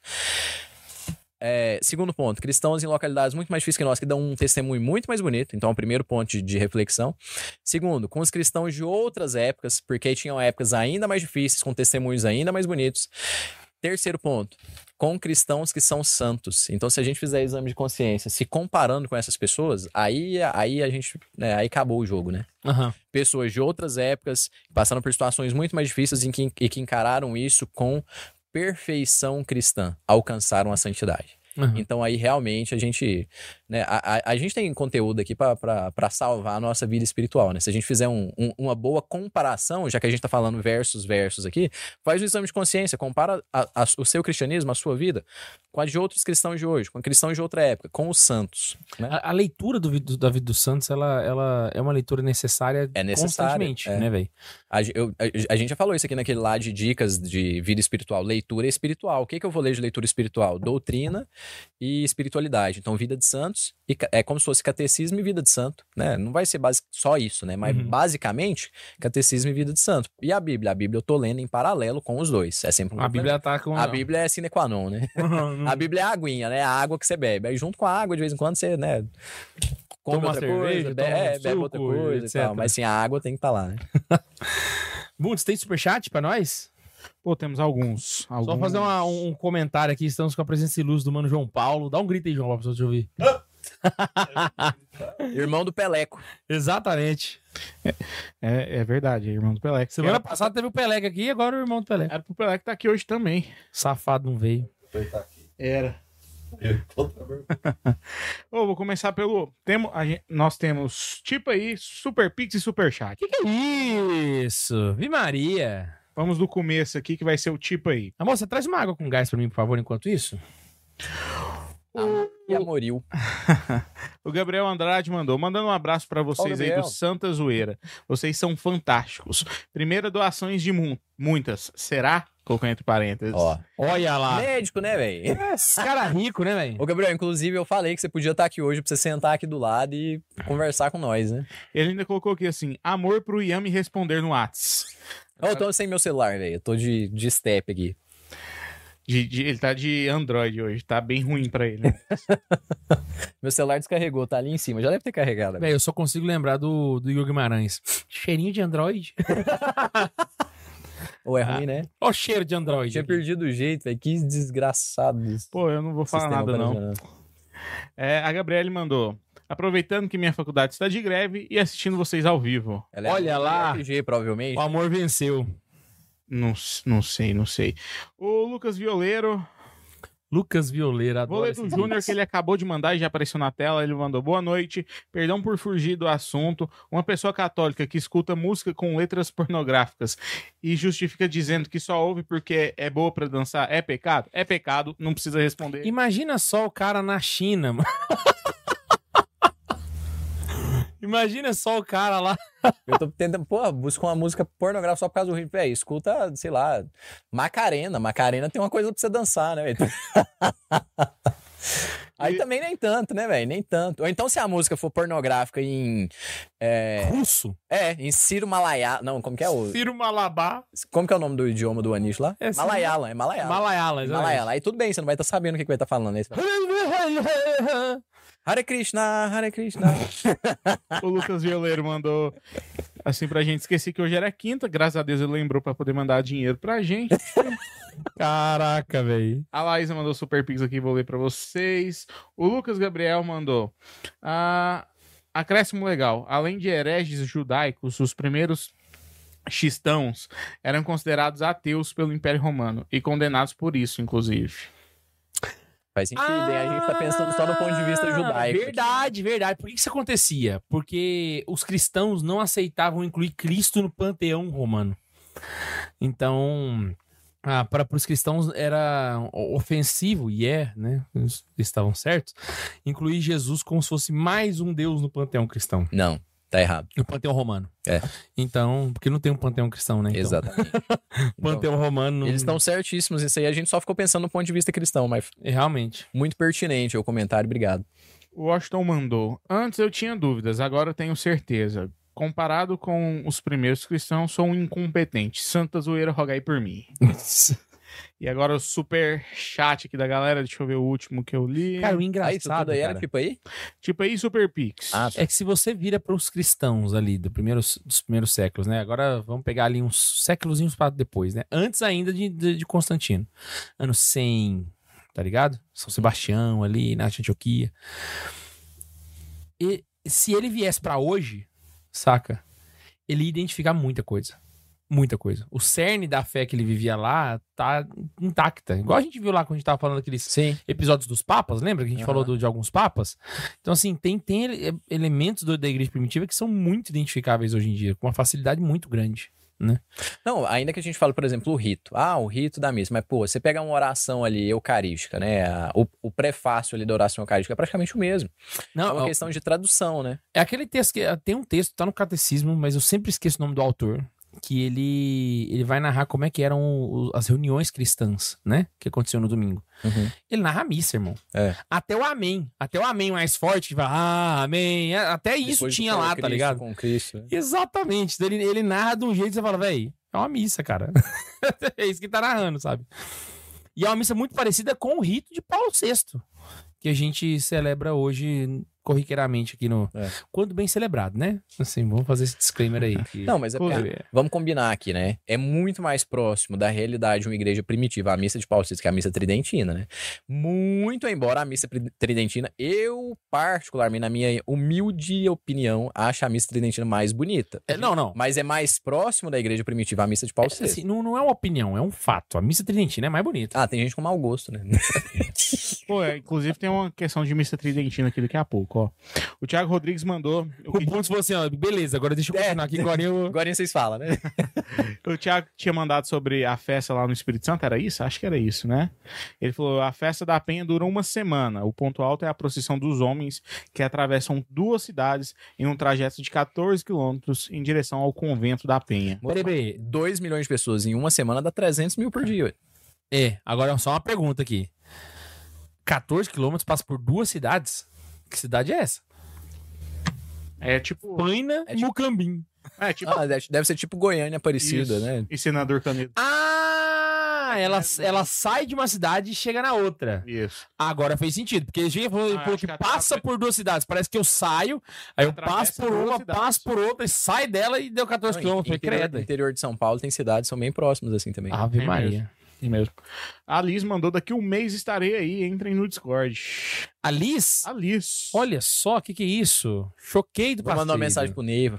Segundo ponto, cristãos em localidades muito mais difíceis que nós, que dão um testemunho muito mais bonito. Então é o primeiro ponto de reflexão. Segundo, com os cristãos de outras épocas, porque tinham épocas ainda mais difíceis, com testemunhos ainda mais bonitos. Terceiro ponto, com cristãos que são santos. Então, se a gente fizer exame de consciência, se comparando com essas pessoas, aí a gente, aí acabou o jogo, né? Uhum. Pessoas de outras épocas, passando por situações muito mais difíceis e que encararam isso com perfeição cristã, alcançaram a santidade. Uhum. Então aí realmente a gente, né, a gente tem conteúdo aqui para salvar a nossa vida espiritual, né? Se a gente fizer uma boa comparação, já que a gente tá falando versos aqui, faz o exame de consciência, compara o seu cristianismo, a sua vida, com a de outros cristãos de hoje, com cristãos de outra época, com os santos, né? A leitura da vida dos santos, ela é uma leitura necessária, constantemente, né, velho? A gente já falou isso aqui naquele lá de dicas de vida espiritual, leitura espiritual. O que eu vou ler de leitura espiritual? Doutrina e espiritualidade. Então, vida de santos, é como se fosse catecismo e vida de santo, né? Não vai ser só isso, né? Mas basicamente, catecismo e vida de santo. E a Bíblia? A Bíblia eu tô lendo em paralelo com os dois. É sempre A Bíblia tá com... A Bíblia é sine qua non, né? A Bíblia é a aguinha, né? A água que você bebe. Aí junto com a água, de vez em quando, você, né? Come Toma outra cerveja, coisa, toma bebe outra suco, coisa etc. e tal. Mas sim, a água tem que estar lá, né? Bundes, tem superchat pra nós? Pô, temos alguns. Só fazer um comentário aqui. Estamos com a presença ilustre do mano João Paulo. Dá um grito aí, João Paulo, pra você ouvir. Irmão do Peleco. Exatamente. É verdade, é irmão do Pelé. Semana passada teve o Peleca aqui e agora o irmão do Peleca. Era pro Pelé que tá aqui hoje também. Safado não veio. Era. Vou começar pelo... Nós temos tipo aí, Super Pix e Super Chat. Que é isso? Vi Maria. Vamos do começo aqui, que vai ser o tipo aí. Amor, você traz uma água com gás pra mim, por favor, enquanto isso? E Amoril. O Gabriel Andrade mandando um abraço pra vocês aí do Santa Zoeira. Vocês são fantásticos. Primeira doações de muitas. Será? Colocou entre parênteses. Ó. Olha lá. Médico, né, velho? Esse cara rico, né, velho? Ô, Gabriel, inclusive eu falei que você podia estar aqui hoje pra você sentar aqui do lado e conversar com nós, né? Ele ainda colocou aqui assim, amor pro Ian me responder no Whats. Eu tô sem meu celular, velho. Eu tô de step aqui. Ele tá de Android hoje, tá bem ruim pra ele. Né? Meu celular descarregou, tá ali em cima. Já deve ter carregado. Velho, eu só consigo lembrar do Igor Guimarães. Cheirinho de Android. Ou é ruim, né? Ó o cheiro de Android. Tinha perdido o jeito, velho. Que desgraçado isso. Pô, eu não vou falar nada, não. A Gabriele mandou. Aproveitando que minha faculdade está de greve e assistindo vocês ao vivo. Olha lá. RPG, provavelmente. O amor venceu. Não sei. O Lucas Violeiro. Adoro. Vou ler do Júnior, que ele acabou de mandar e já apareceu na tela. Ele mandou: boa noite, perdão por fugir do assunto. Uma pessoa católica que escuta música com letras pornográficas e justifica dizendo que só ouve porque é boa pra dançar, é pecado? É pecado, não precisa responder. Imagina só o cara na China, mano. Imagina só o cara lá. Eu tô tentando, busca uma música pornográfica só por causa do ritmo. Véi, escuta, sei lá, Macarena. Macarena tem uma coisa pra você dançar, né, velho? Aí também nem tanto, né, velho? Nem tanto. Ou então se a música for pornográfica em... Russo? Em Ciro Malayalam. Não, como que é o... Ciro Malabá. Como que é o nome do idioma do Anish lá? É Malayalam, é Malayalam. Malayalam. Aí tudo bem, você não vai estar sabendo o que vai estar falando. Aí você fala, Hare Krishna, Hare Krishna. O Lucas Violeiro mandou: Assim, pra gente esquecer que hoje era quinta. Graças a Deus ele lembrou pra poder mandar dinheiro pra gente. Caraca, velho. A Laísa mandou super pix aqui, vou ler pra vocês. O Lucas Gabriel mandou. Acréscimo legal. Além de hereges judaicos, os primeiros cristãos eram considerados ateus pelo Império Romano e condenados por isso, inclusive. Faz sentido, hein? A gente tá pensando só do ponto de vista judaico. Verdade. Por que isso acontecia? Porque os cristãos não aceitavam incluir Cristo no panteão romano. Então, para os cristãos era ofensivo, né? Eles estavam certos. Incluir Jesus como se fosse mais um deus no panteão cristão. Não, tá errado. No panteão romano. É. Então, porque não tem um panteão cristão, né? Então, Exatamente. panteão romano. Não... Eles estão certíssimos nisso aí. A gente só ficou pensando no ponto de vista cristão, mas Realmente. muito pertinente o comentário. Obrigado. O Washington mandou. Antes eu tinha dúvidas, agora eu tenho certeza. Comparado com os primeiros cristãos, sou um incompetente. Santa zoeira, rogai por mim. E agora o super chat aqui da galera. Deixa eu ver o último que eu li. Cara, o Aí, engraçado, tudo aí era cara, tipo aí? Tipo aí, super pix. Ah, é que se você vira para os cristãos ali dos primeiros séculos, né? Agora vamos pegar ali uns séculozinhos para depois, né? Antes ainda de Constantino. Ano 100, tá ligado? São Sebastião ali, na Antioquia. E se ele viesse para hoje, saca? Ele ia identificar muita coisa. Muita coisa. O cerne da fé que ele vivia lá tá intacta. Igual a gente viu lá quando a gente tava falando daqueles sim. episódios dos papas, lembra que a gente falou de alguns papas? Então, assim, tem elementos da igreja primitiva que são muito identificáveis hoje em dia, com uma facilidade muito grande, né? Não, ainda que a gente fale, por exemplo, o rito. O rito da missa. Mas, pô, você pega uma oração ali eucarística, né? O prefácio ali da oração eucarística é praticamente o mesmo. Não, é uma questão de tradução, né? É aquele texto que tem um texto, tá no catecismo, mas eu sempre esqueço o nome do autor, que ele vai narrar como é que eram as reuniões cristãs, né? Que aconteceu no domingo. Uhum. Ele narra a missa, irmão. É. Até o amém mais forte, que vai, amém. Até isso Depois tinha do lá, Cristo, tá ligado? Com Cristo, né? Exatamente. Então, ele narra de um jeito que você fala, velho, é uma missa, cara. É isso que ele tá narrando, sabe? E é uma missa muito parecida com o rito de Paulo VI, que a gente celebra hoje corriqueiramente aqui no... Quando bem celebrado, né? Assim, vamos fazer esse disclaimer aí. Que... Não, mas vamos combinar aqui, né? É muito mais próximo da realidade de uma igreja primitiva, a missa de Paulo VI, que é a missa tridentina, né? Muito embora a missa tridentina, eu particularmente, na minha humilde opinião, acho a missa tridentina mais bonita. Não. Mas é mais próximo da igreja primitiva, a missa de Paulo VI. Assim, não é uma opinião, é um fato. A missa tridentina é mais bonita. Tem gente com mau gosto, né? Pô, inclusive tem uma questão de missa tridentina aqui daqui a pouco, ó. O Thiago Rodrigues mandou... O Bundes falou assim, ó, beleza, agora deixa eu continuar aqui, Agora vocês falam, né? O Thiago tinha mandado sobre a festa lá no Espírito Santo, era isso? Acho que era isso, né? Ele falou, a festa da Penha dura uma semana. O ponto alto é a procissão dos homens que atravessam 2 cidades em um trajeto de 14 quilômetros em direção ao convento da Penha. Peraí. 2 milhões de pessoas em uma semana dá 300 mil por dia. Agora só uma pergunta aqui. 14 quilômetros passa por 2 cidades? Que cidade é essa? É tipo... Paina e Mucambim. Deve ser tipo Goiânia, Aparecida, isso. né? E Senador Canedo. Ela sai de uma cidade e chega na outra. Isso. Agora fez sentido, porque ele falou que passa por 2 cidades. Parece que eu saio, aí eu passo por uma, passo por outra, e sai dela e deu 14 quilômetros. No interior de São Paulo tem cidades que são bem próximas assim também. Ave Maria. Mesmo. A Liz mandou, daqui um mês estarei aí, entrem no Discord. A Liz? A Liz. Olha só, o que é isso? Choquei do passeio. Vou mandar uma mensagem pro Neiva.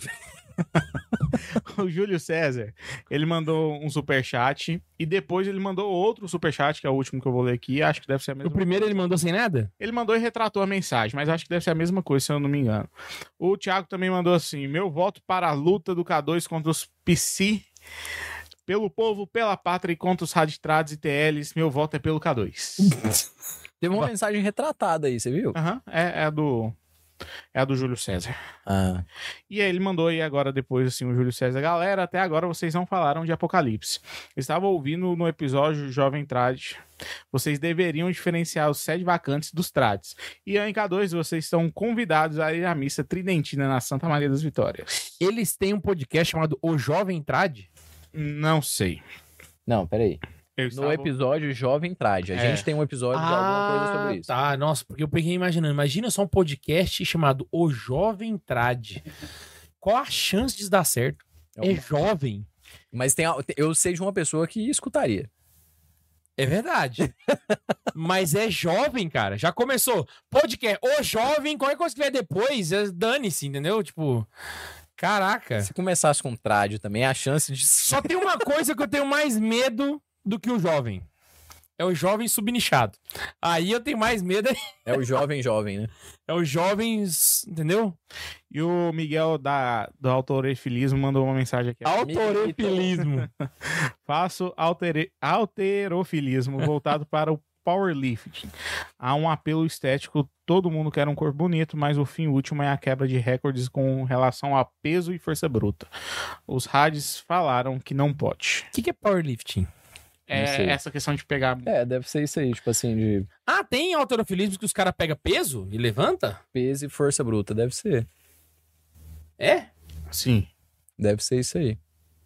O Júlio César, ele mandou um superchat e depois ele mandou outro superchat, que é o último que eu vou ler aqui, acho que deve ser a mesma coisa. O primeiro ele mandou sem nada? Ele mandou e retratou a mensagem, mas acho que deve ser a mesma coisa, se eu não me engano. O Thiago também mandou assim, meu voto para a luta do K2 contra os PC... Pelo povo, pela pátria e contra os raditrades e TLs, meu voto é pelo K2. Teve uma mensagem retratada aí, você viu? É a do Júlio César. E aí ele mandou aí agora, depois, assim, o Júlio César. Galera, até agora vocês não falaram de Apocalipse. Eu estava ouvindo no episódio Jovem Trad. Vocês deveriam diferenciar os 7 vacantes dos trades. E aí, em K2, vocês estão convidados a ir à missa tridentina na Santa Maria das Vitórias. Eles têm um podcast chamado O Jovem Trad? Não sei. Não, peraí. No episódio Jovem Trad. A gente tem um episódio de alguma coisa sobre isso. Tá, nossa, porque eu peguei imaginando. Imagina só um podcast chamado O Jovem Trad. qual a chance de dar certo? É jovem. Mas eu sei de uma pessoa que escutaria. É verdade. Mas é jovem, cara. Já começou. Podcast, ô jovem, qualquer coisa que vier depois, dane-se, entendeu? Tipo, caraca. Se começasse com trádio também, a chance de... Só tem uma coisa que eu tenho mais medo do que o jovem. É o jovem subnichado. Aí eu tenho mais medo. É o jovem, né? É os jovens, entendeu? E o Miguel do autorefilismo mandou uma mensagem aqui. Autorefilismo. Faço alterofilismo voltado para o powerlifting. Há um apelo estético, todo mundo quer um corpo bonito, mas o fim último é a quebra de recordes com relação a peso e força bruta. Os Hades falaram que não pode. O que é powerlifting? É essa questão de pegar... Deve ser isso aí, tipo assim, de Ah, tem alterofilismo que os caras pegam peso e levanta? peso e força bruta, deve ser. É? Sim, Deve ser isso aí.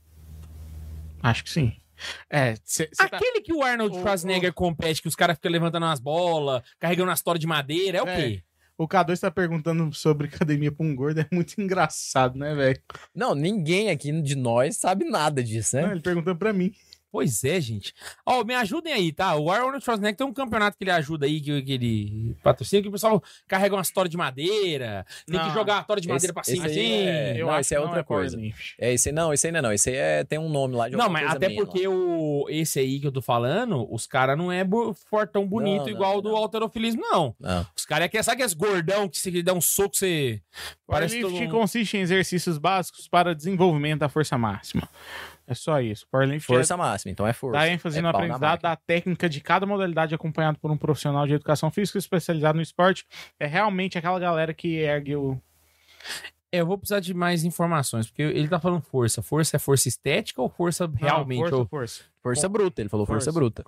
acho que sim. Aquele que o Arnold Schwarzenegger compete, que os caras ficam levantando umas bolas, carregando umas toras de madeira, é o quê? O K2 tá perguntando sobre academia pra um gordo, é muito engraçado, né, velho? Não, ninguém aqui de nós sabe nada disso, né? Ele perguntando pra mim. Pois é, gente. Ó, me ajudem aí, tá? O Arnold Schwarzenegger tem um campeonato que ele ajuda aí, que ele patrocina, que o pessoal carrega umas toras de madeira, tem que jogar a tora de madeira pra cima, esse aí assim. esse é outra coisa. Esse aí não, esse aí tem um nome lá de Não, alguma mas coisa até menos porque lá. esse aí que eu tô falando, os caras não é fortão bonito Não, igual não, o do não. alterofilismo, não. Não. Os caras sabe aqueles gordão que se dá um soco, você... Parece Powerlifting consiste em exercícios básicos para desenvolvimento da força máxima. É só isso. Powerlifting Força máxima, então é força. dá ênfase É no pau na aprendizado máquina. da técnica de cada modalidade acompanhado por um profissional de educação física especializado no esporte. É realmente aquela galera que ergue o... Eu vou precisar de mais informações, porque ele tá falando força. Força é força estética ou força realmente? Não, ou... força. Força bruta, ele falou força bruta.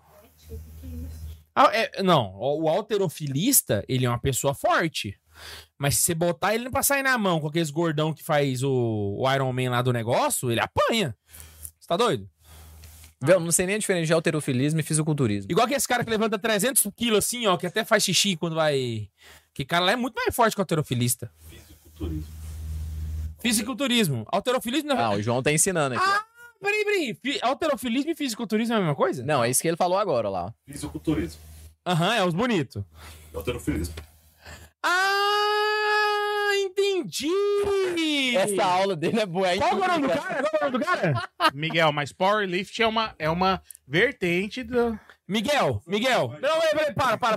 Não, o alterofilista, ele é uma pessoa forte. Mas se você botar ele pra sair na mão com aqueles gordão que faz o Iron Man lá do negócio, ele apanha. Você tá doido? Velho, não sei nem a diferença de alterofilismo e fisiculturismo. Igual que esse cara que levanta 300 quilos assim, ó, que até faz xixi quando vai... Que cara lá é muito mais forte que o alterofilista. Fisiculturismo. Alterofilismo... Ah, o João tá ensinando aqui. ó. Peraí. Alterofilismo e fisiculturismo é a mesma coisa? Não, é isso que ele falou agora lá. ó. Fisiculturismo. Aham, é os bonitos. Alterofilismo. Ah, entendi! Essa aula dele é boa. Qual é o nome do cara? Qual é o nome do cara? Miguel, mas powerlifting é uma vertente do... Miguel. Não, peraí,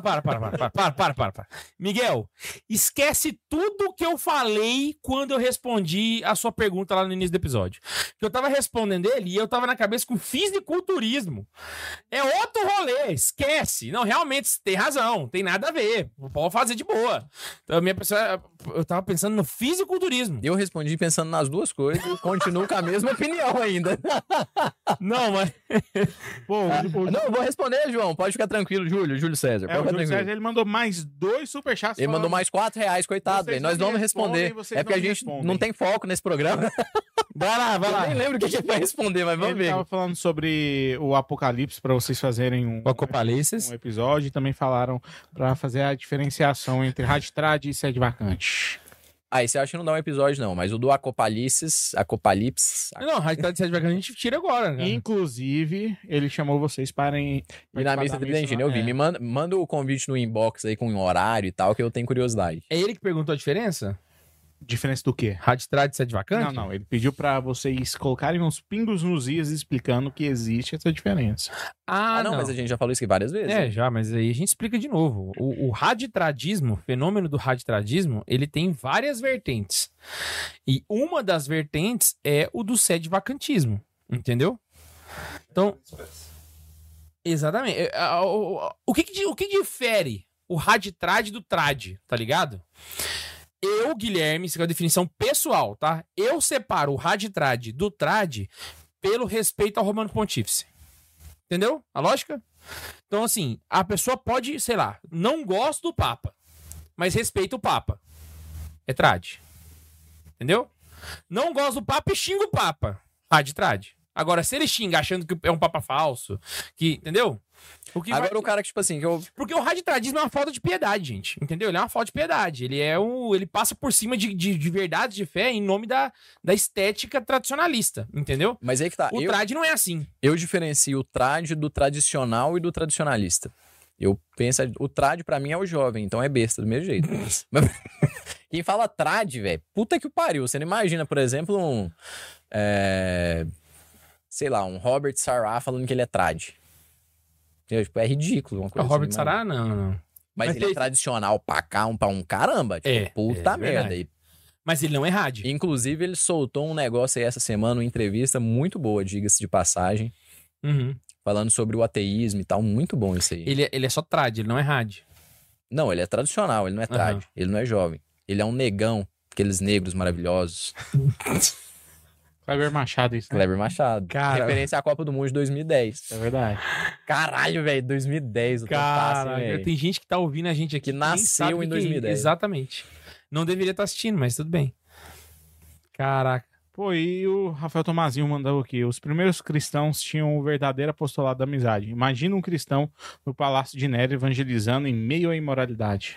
para. Miguel, esquece tudo que eu falei quando eu respondi a sua pergunta lá no início do episódio. Que eu tava respondendo ele e eu tava na cabeça com fisiculturismo. É outro rolê, esquece. Não, realmente, você tem razão, tem nada a ver. Pode fazer de boa. Então, eu tava pensando no fisiculturismo. Eu respondi pensando nas duas coisas e continuo com a mesma opinião ainda. Não, mas... Pô, Não, eu vou responder, João. Pode ficar tranquilo, Júlio César. o Pode ficar Júlio tranquilo. César, ele mandou mais 2 superchats. Ele mandou mais R$4, coitado, Vocês velho. Nós não vamos me responder. respondem, vocês É porque a não me gente respondem. não tem foco nesse programa. Vai lá. Eu nem lembro o que ele vai responder, mas vamos Ele ver. tava falando sobre o Apocalipse pra vocês fazerem um episódio e também falaram pra fazer a diferenciação entre Radtrad e Sede Vacante. Ah, esse eu acho que não dá um episódio, não. Mas o do Acopalipse. Não, Radicalidade de Sede a gente tira agora, né? Inclusive, ele chamou vocês para E na mesa tridentina, eu vi. Me manda o convite no inbox aí com um horário e tal, que eu tenho curiosidade. É ele que perguntou a diferença? Diferença do quê? Radicalidade de Sede Vacante? Não. Ele pediu pra vocês colocarem uns pingos nos is explicando que existe essa diferença. Ah, não. Mas a gente já falou isso aqui várias vezes. É, né? já, mas aí a gente explica de novo. O raditradismo, o fenômeno do raditradismo, ele tem várias vertentes. E uma das vertentes é o do sede-vacantismo, entendeu? Então, exatamente. O que difere o raditrad do trad, tá ligado? Eu, Guilherme, isso é uma definição pessoal, tá? Eu separo o raditrad do trad pelo respeito ao Romano Pontífice. Entendeu? A lógica? Então, assim, a pessoa pode, sei lá, não gosta do Papa, mas respeita o Papa. É trad. Entendeu? Não gosta do Papa e xinga o Papa. Trad. Agora, se ele xinga achando que é um Papa falso, que, entendeu? O que Agora vai- o cara que, tipo assim, que eu... Porque o radicalismo é uma falta de piedade, gente. Entendeu? Ele é uma falta de piedade. Ele passa por cima de verdades de fé em nome da estética tradicionalista. Entendeu? Mas aí que tá. O trad não é assim. Eu diferencio o trad do tradicional e do tradicionalista. Eu penso, o trad pra mim é o jovem, então é besta do mesmo jeito. Mas quem fala trad, velho, puta que o pariu. Você não imagina, por exemplo, sei lá, um Robert Sarah falando que ele é trad. Entendeu? Tipo, é ridículo uma O coisa Robert assim, Sarah, não. Mas Mas ele é tradicional pra um caramba. Tipo, puta merda. verdade. Mas ele não é rádio. Inclusive, ele soltou um negócio aí essa semana, uma entrevista muito boa, diga-se de passagem, Uhum. falando sobre o ateísmo e tal. Muito bom isso aí. Ele é só trad, ele não é rádio. Não, ele é tradicional, ele não é trad. Aham. Ele não é jovem. Ele é um negão, aqueles negros maravilhosos. Kleber Machado, isso. Né? Kleber Machado. Cara. Referência à Copa do Mundo de 2010. É verdade. Caralho, velho, 2010. O tempo passa, hein, Cara, velho? tem gente que tá ouvindo a gente aqui Que nem nasceu sabe o em que é isso. 2010. Exatamente. Não deveria estar assistindo, mas tudo bem. Caraca. Pô, e o Rafael Tomazinho mandou aqui. Os primeiros cristãos tinham o verdadeiro apostolado da amizade. Imagina um cristão no Palácio de Nero evangelizando em meio à imoralidade.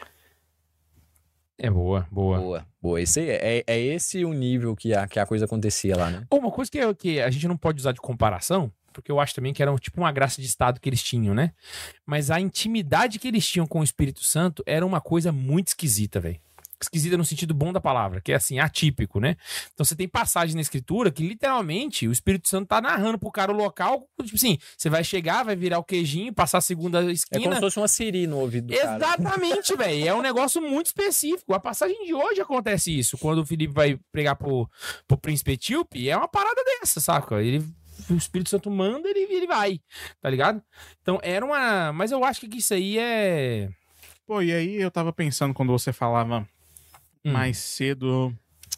É boa. Boa. Esse aí é esse o nível que a coisa acontecia lá, né? Uma coisa que a gente não pode usar de comparação, porque eu acho também que era tipo uma graça de estado que eles tinham, né? Mas a intimidade que eles tinham com o Espírito Santo era uma coisa muito esquisita, velho. Esquisita no sentido bom da palavra, que é assim, atípico, né? Então você tem passagens na escritura que literalmente o Espírito Santo tá narrando pro cara o local, tipo assim, você vai chegar, vai virar o queijinho, passar a segunda É como esquina. se fosse uma Siri no ouvido do cara. Exatamente, velho. É um negócio muito específico. A passagem de hoje acontece isso. Quando o Felipe vai pregar pro príncipe etíope, é uma parada dessa, saca? O Espírito Santo manda, ele vai, tá ligado? Então era uma... Mas eu acho que isso aí é... Pô, e aí eu tava pensando quando você falava mais cedo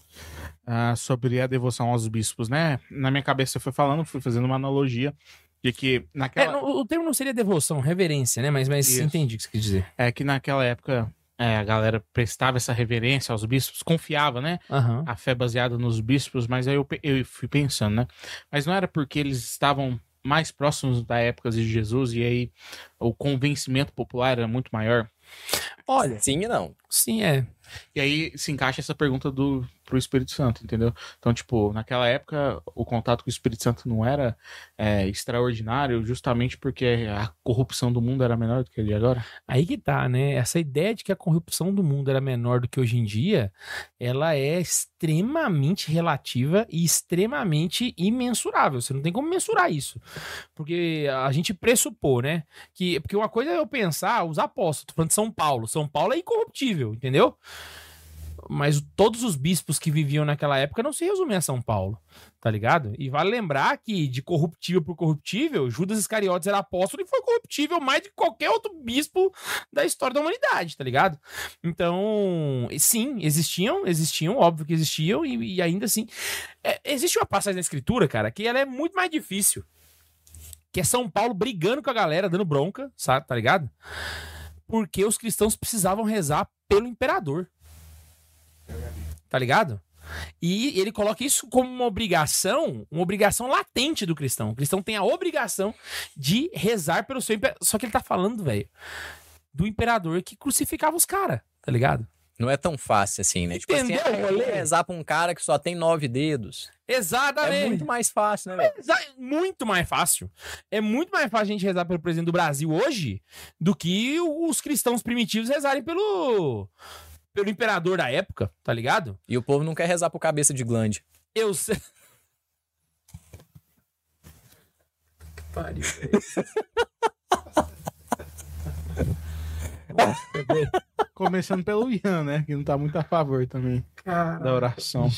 sobre a devoção aos bispos, né? Na minha cabeça você foi falando, fui fazendo uma analogia de que naquela... o termo não seria devoção, reverência, né? Mas Isso. entendi o que você quis dizer. É que naquela época a galera prestava essa reverência aos bispos, confiava, né? Aham. A fé baseada nos bispos, mas aí eu fui pensando, né? Mas não era porque eles estavam mais próximos da época de Jesus e aí o convencimento popular era muito maior? Olha, Sim e não. sim, é. E aí se encaixa essa pergunta pro Espírito Santo, entendeu? Então, tipo, naquela época o contato com o Espírito Santo não era extraordinário justamente porque a corrupção do mundo era menor do que ele agora? Aí que tá, né? Essa ideia de que a corrupção do mundo era menor do que hoje em dia, ela é extremamente relativa e extremamente imensurável. Você não tem como mensurar isso. Porque a gente pressupor, né? Porque uma coisa é eu pensar, os apóstolos, tô falando de São Paulo. São Paulo é incorruptível, entendeu? Mas todos os bispos que viviam naquela época não se resumem a São Paulo, tá ligado? E vale lembrar que de corruptível por corruptível, Judas Iscariotes era apóstolo e foi corruptível mais do que qualquer outro bispo da história da humanidade, tá ligado? Então, sim, existiam, óbvio que existiam, e ainda assim... existe uma passagem na escritura, cara, que ela é muito mais difícil. Que é São Paulo brigando com a galera, dando bronca, sabe, tá ligado? Porque os cristãos precisavam rezar pelo imperador. Tá ligado? E ele coloca isso como uma obrigação latente do cristão. O cristão tem a obrigação de rezar pelo seu imperador. Só que ele tá falando, velho, do imperador que crucificava os caras, tá ligado? Não é tão fácil assim, né? Tipo assim, Entendeu, eu vou rezar pra um cara que só tem 9 dedos. Exatamente. É muito mais fácil, né, velho? Muito mais fácil. É muito mais fácil a gente rezar pelo presidente do Brasil hoje do que os cristãos primitivos rezarem pelo imperador da época, tá ligado? E o povo não quer rezar pro cabeça de glande. Eu sei. Que pariu, velho. Começando pelo Ian, né? Que não tá muito a favor também da oração.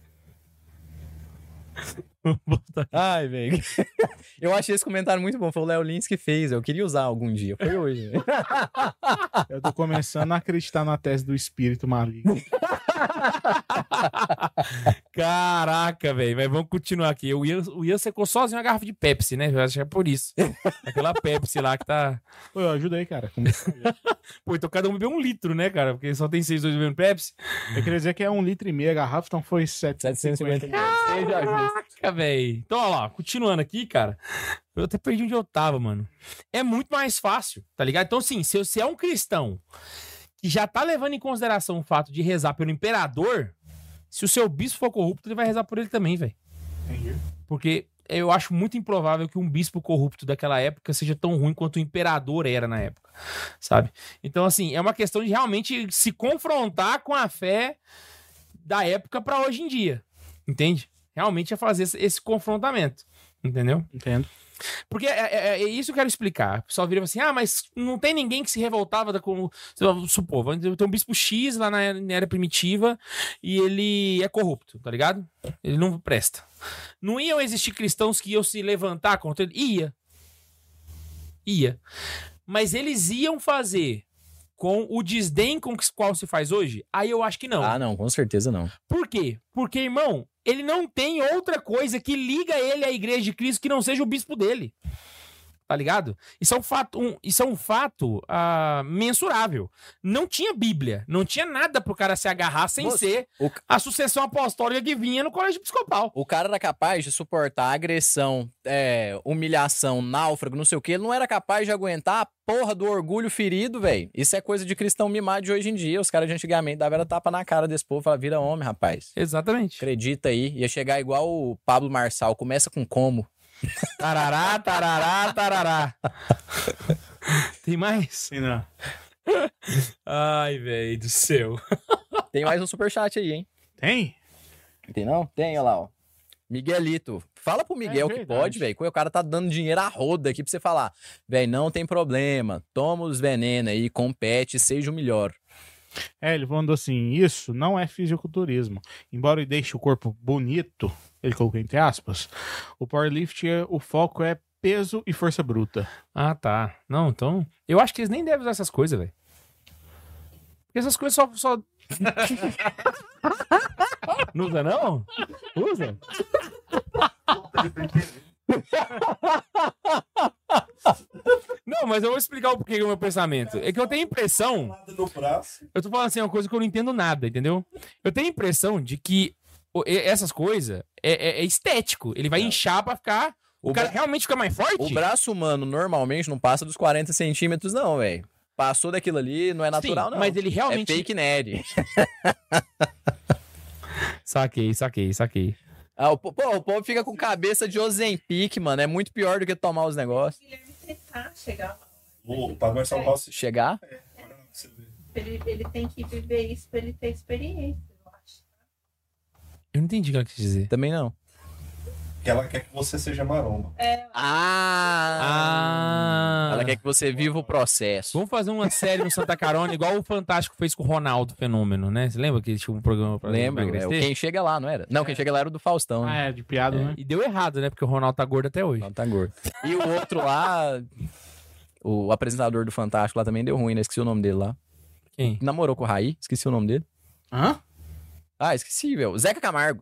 Ai, velho. Eu achei esse comentário muito bom. Foi o Léo Lins que fez. Eu queria usar algum dia. Foi hoje. Eu tô começando a acreditar na tese do espírito maligno. Caraca, velho. Mas vamos continuar aqui. O Ian secou sozinho a garrafa de Pepsi, né? Eu acho que é por isso. Aquela Pepsi lá que tá... Pô, ajuda aí, cara. Pô, então cada um bebeu 1 litro, né, cara? Porque só tem 6, 2 bebendo Pepsi. Eu queria dizer que é 1,5 litro a garrafa, então foi 750. Caraca, velho. Então, olha lá, continuando aqui, cara. Eu até perdi onde eu tava, mano. É muito mais fácil, tá ligado? Então, assim, se você é um cristão que já tá levando em consideração o fato de rezar pelo imperador, se o seu bispo for corrupto, ele vai rezar por ele também, velho. Entendi. Porque eu acho muito improvável que um bispo corrupto daquela época seja tão ruim quanto o imperador era na época, sabe? Então, assim, é uma questão de realmente se confrontar com a fé da época pra hoje em dia, entende? Realmente é fazer esse confrontamento, entendeu? Entendo. Porque é isso que eu quero explicar. O pessoal vira assim, mas não tem ninguém que se revoltava com... Supor, tem um bispo X lá na era primitiva e ele é corrupto, tá ligado? Ele não presta. Não iam existir cristãos que iam se levantar contra ele? Ia. Mas eles iam fazer com o desdém com o qual se faz hoje? Aí eu acho que não. Ah, não, com certeza não. Por quê? Porque, irmão, ele não tem outra coisa que liga ele à igreja de Cristo que não seja o bispo dele. Tá ligado? Isso é um fato mensurável. Não tinha Bíblia, não tinha nada pro cara se agarrar sem ser a sucessão apostólica que vinha no colégio episcopal. O cara era capaz de suportar agressão, humilhação, náufrago, não sei o que. Ele não era capaz de aguentar a porra do orgulho ferido, velho. Isso é coisa de cristão mimado de hoje em dia. Os caras de antigamente davam tapa na cara desse povo e falavam, vira homem, rapaz. Exatamente. Acredita aí. Ia chegar igual o Pablo Marçal. Começa com como? Tarará, tarará, tarará. Tem mais? Sim, não. Ai, velho do céu. Tem mais um superchat aí, hein? Tem? Tem não? Tem, olha lá, ó. Miguelito. Fala pro Miguel que verdade. pode, velho. O cara tá dando dinheiro a roda aqui pra você falar. Velho, não tem problema. Toma os venenos aí, compete, seja o melhor. Ele mandou assim, isso não é fisiculturismo. Embora ele deixe o corpo bonito, ele colocou entre aspas, o powerlift, o foco é peso e força bruta. Ah, tá. Não, então... Eu acho que eles nem devem usar essas coisas, velho. Porque essas coisas só... Não usa, não? Usa? Não, mas eu vou explicar o porquê do meu pensamento. É que eu tenho a impressão... Eu tô falando assim, é uma coisa que eu não entendo nada, entendeu? Eu tenho a impressão de que essas coisas é estético. Ele vai inchar pra ficar... O cara realmente fica mais forte? O braço humano normalmente não passa dos 40 centímetros, não, velho. Passou daquilo ali, não é natural, Sim, não. mas ele realmente... É fake nerd. Saquei. Ah, o povo fica com cabeça de Ozempic, mano. É muito pior do que tomar os negócios. Guilherme tentar chegar. O Padre Marcelo Rossi. Chegar? Ele tem que viver isso pra ele ter experiência, eu acho. Eu não entendi o que ela quis dizer. Também não. Que ela quer que você seja maromba. Ela quer que você viva o processo. Vamos fazer uma série no Santa Carona, igual o Fantástico fez com o Ronaldo Fenômeno, né? Você lembra que tinha um programa pra Lembro, emagrecer? Quem chega lá, não era? Não, quem chega lá era o do Faustão. Né? De piada, né? E deu errado, né? Porque o Ronaldo tá gordo até hoje. Não, tá gordo. E o outro lá, o apresentador do Fantástico lá também deu ruim, né? Esqueci o nome dele lá. Quem? Namorou com o Raí, esqueci o nome dele. Hã? Ah, esqueci, velho. Zeca Camargo.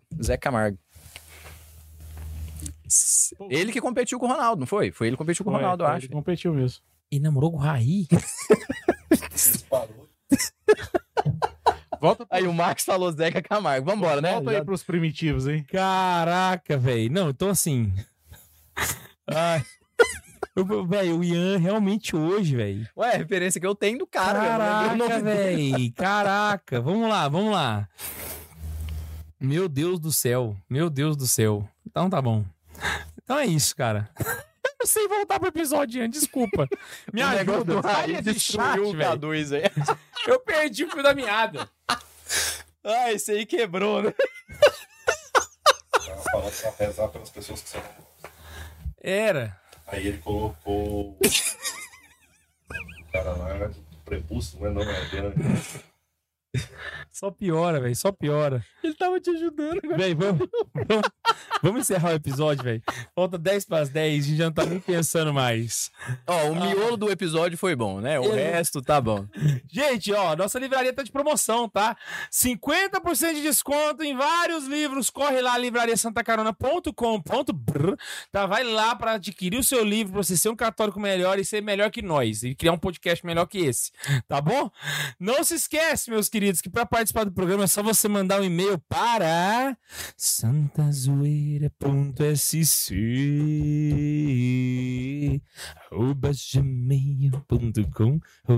Ele que competiu com o Ronaldo, não foi? Foi ele que competiu com o Ronaldo, eu acho. Ele competiu mesmo. E namorou com o Raí? Disparou. Volta Aí o Max falou Zeca Camargo. Vambora, né? Volta aí pros primitivos, hein? Caraca, velho. Não, então assim... Ai... Velho, o Ian realmente hoje, velho. Ué, a referência que eu tenho do cara. Caraca, velho. Caraca. Vamos lá. Meu Deus do céu. Então tá bom. Então é isso, cara. Eu não sei voltar pro episódio, Ian. Desculpa. Me ajuda. Sai desse chat, velho. K2 aí. Eu perdi o fio da meada. Ah, esse aí quebrou, né? Ela falou pra rezar pelas pessoas que são. Era. Aí ele colocou o cara lá, prepúcio, não é grande. Só piora, velho. Só piora. Ele tava te ajudando. Véi, Vamos encerrar o episódio, velho. Falta 10 para as 10, a gente já não tá nem pensando mais. Ó, o miolo do episódio foi bom, né? O resto tá bom. Gente, ó, nossa livraria tá de promoção, tá? 50% de desconto em vários livros. Corre lá, livrariasantacarona.com.br, tá? Vai lá pra adquirir o seu livro, pra você ser um católico melhor e ser melhor que nós. E criar um podcast melhor que esse, tá bom? Não se esquece, meus queridos, que pra participar do programa é só você mandar um e-mail para santazoeira.sc@gmail.com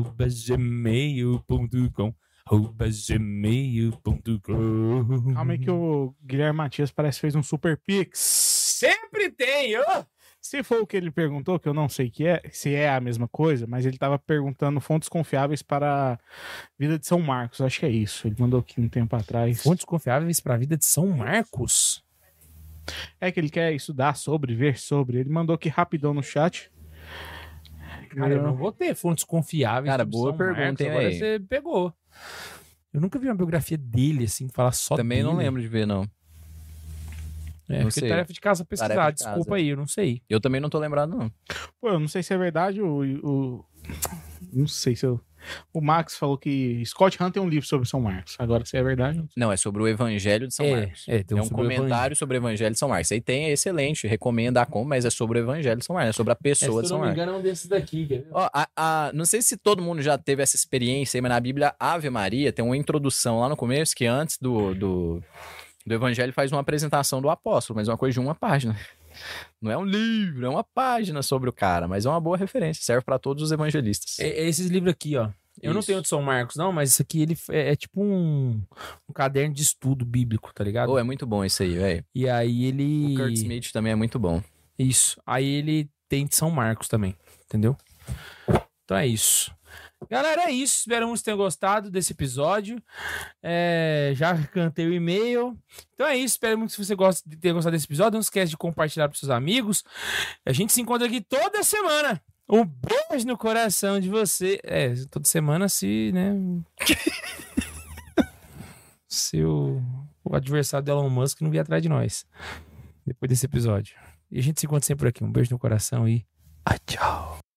@gmail.com Calma aí que o Guilherme Matias parece que fez um super pix. Sempre tem, ó. Se for o que ele perguntou, que eu não sei se é a mesma coisa, mas ele tava perguntando fontes confiáveis para a vida de São Marcos. Acho que é isso. Ele mandou aqui um tempo atrás. Fontes confiáveis para a vida de São Marcos. É que ele quer estudar sobre, ver sobre. Ele mandou aqui rapidão no chat. Cara, eu não vou ter fontes confiáveis. Cara, sobre boa São pergunta, Marcos. hein, Agora aí? você pegou. Eu nunca vi uma biografia dele, assim, falar só Também dele. não lembro de ver, não. É, Não porque sei. tarefa de casa pesquisar. Tarefa de Desculpa casa. aí, eu não sei. Eu também não tô lembrado, não. Pô, eu não sei se é verdade. Não sei se eu. O Max falou que Scott Hahn tem um livro sobre São Marcos. Agora, se é verdade. Não sei. Não, é sobre o Evangelho de São Marcos. Tem É um comentário sobre o Evangelho de São Marcos. Aí tem, é excelente, recomendo a como, mas é sobre o Evangelho de São Marcos, é sobre a pessoa de São Marcos. é um desses daqui, quer ver? Ó, não sei se todo mundo já teve essa experiência aí, mas na Bíblia Ave Maria tem uma introdução lá no começo que antes do Evangelho faz uma apresentação do apóstolo, mas é uma coisa de uma página. Não é um livro, é uma página sobre o cara, mas é uma boa referência, serve para todos os evangelistas. É esses livros aqui, ó. Eu não Isso. tenho de São Marcos, não, mas isso aqui ele é tipo um caderno de estudo bíblico, tá ligado? Oh, é muito bom isso aí, velho. E aí ele. O Kurt Smith também é muito bom. Isso. Aí ele tem de São Marcos também, entendeu? Então é isso. Galera, é isso. Esperamos que tenham gostado desse episódio. Já cantei o e-mail. Então é isso. Espero muito que você tenha gostado desse episódio. Não esquece de compartilhar para seus amigos. A gente se encontra aqui toda semana. Um beijo no coração de você. Toda semana se, né? Se o adversário do Elon Musk não vier atrás de nós. Depois desse episódio. E a gente se encontra sempre por aqui. Um beijo no coração e tchau.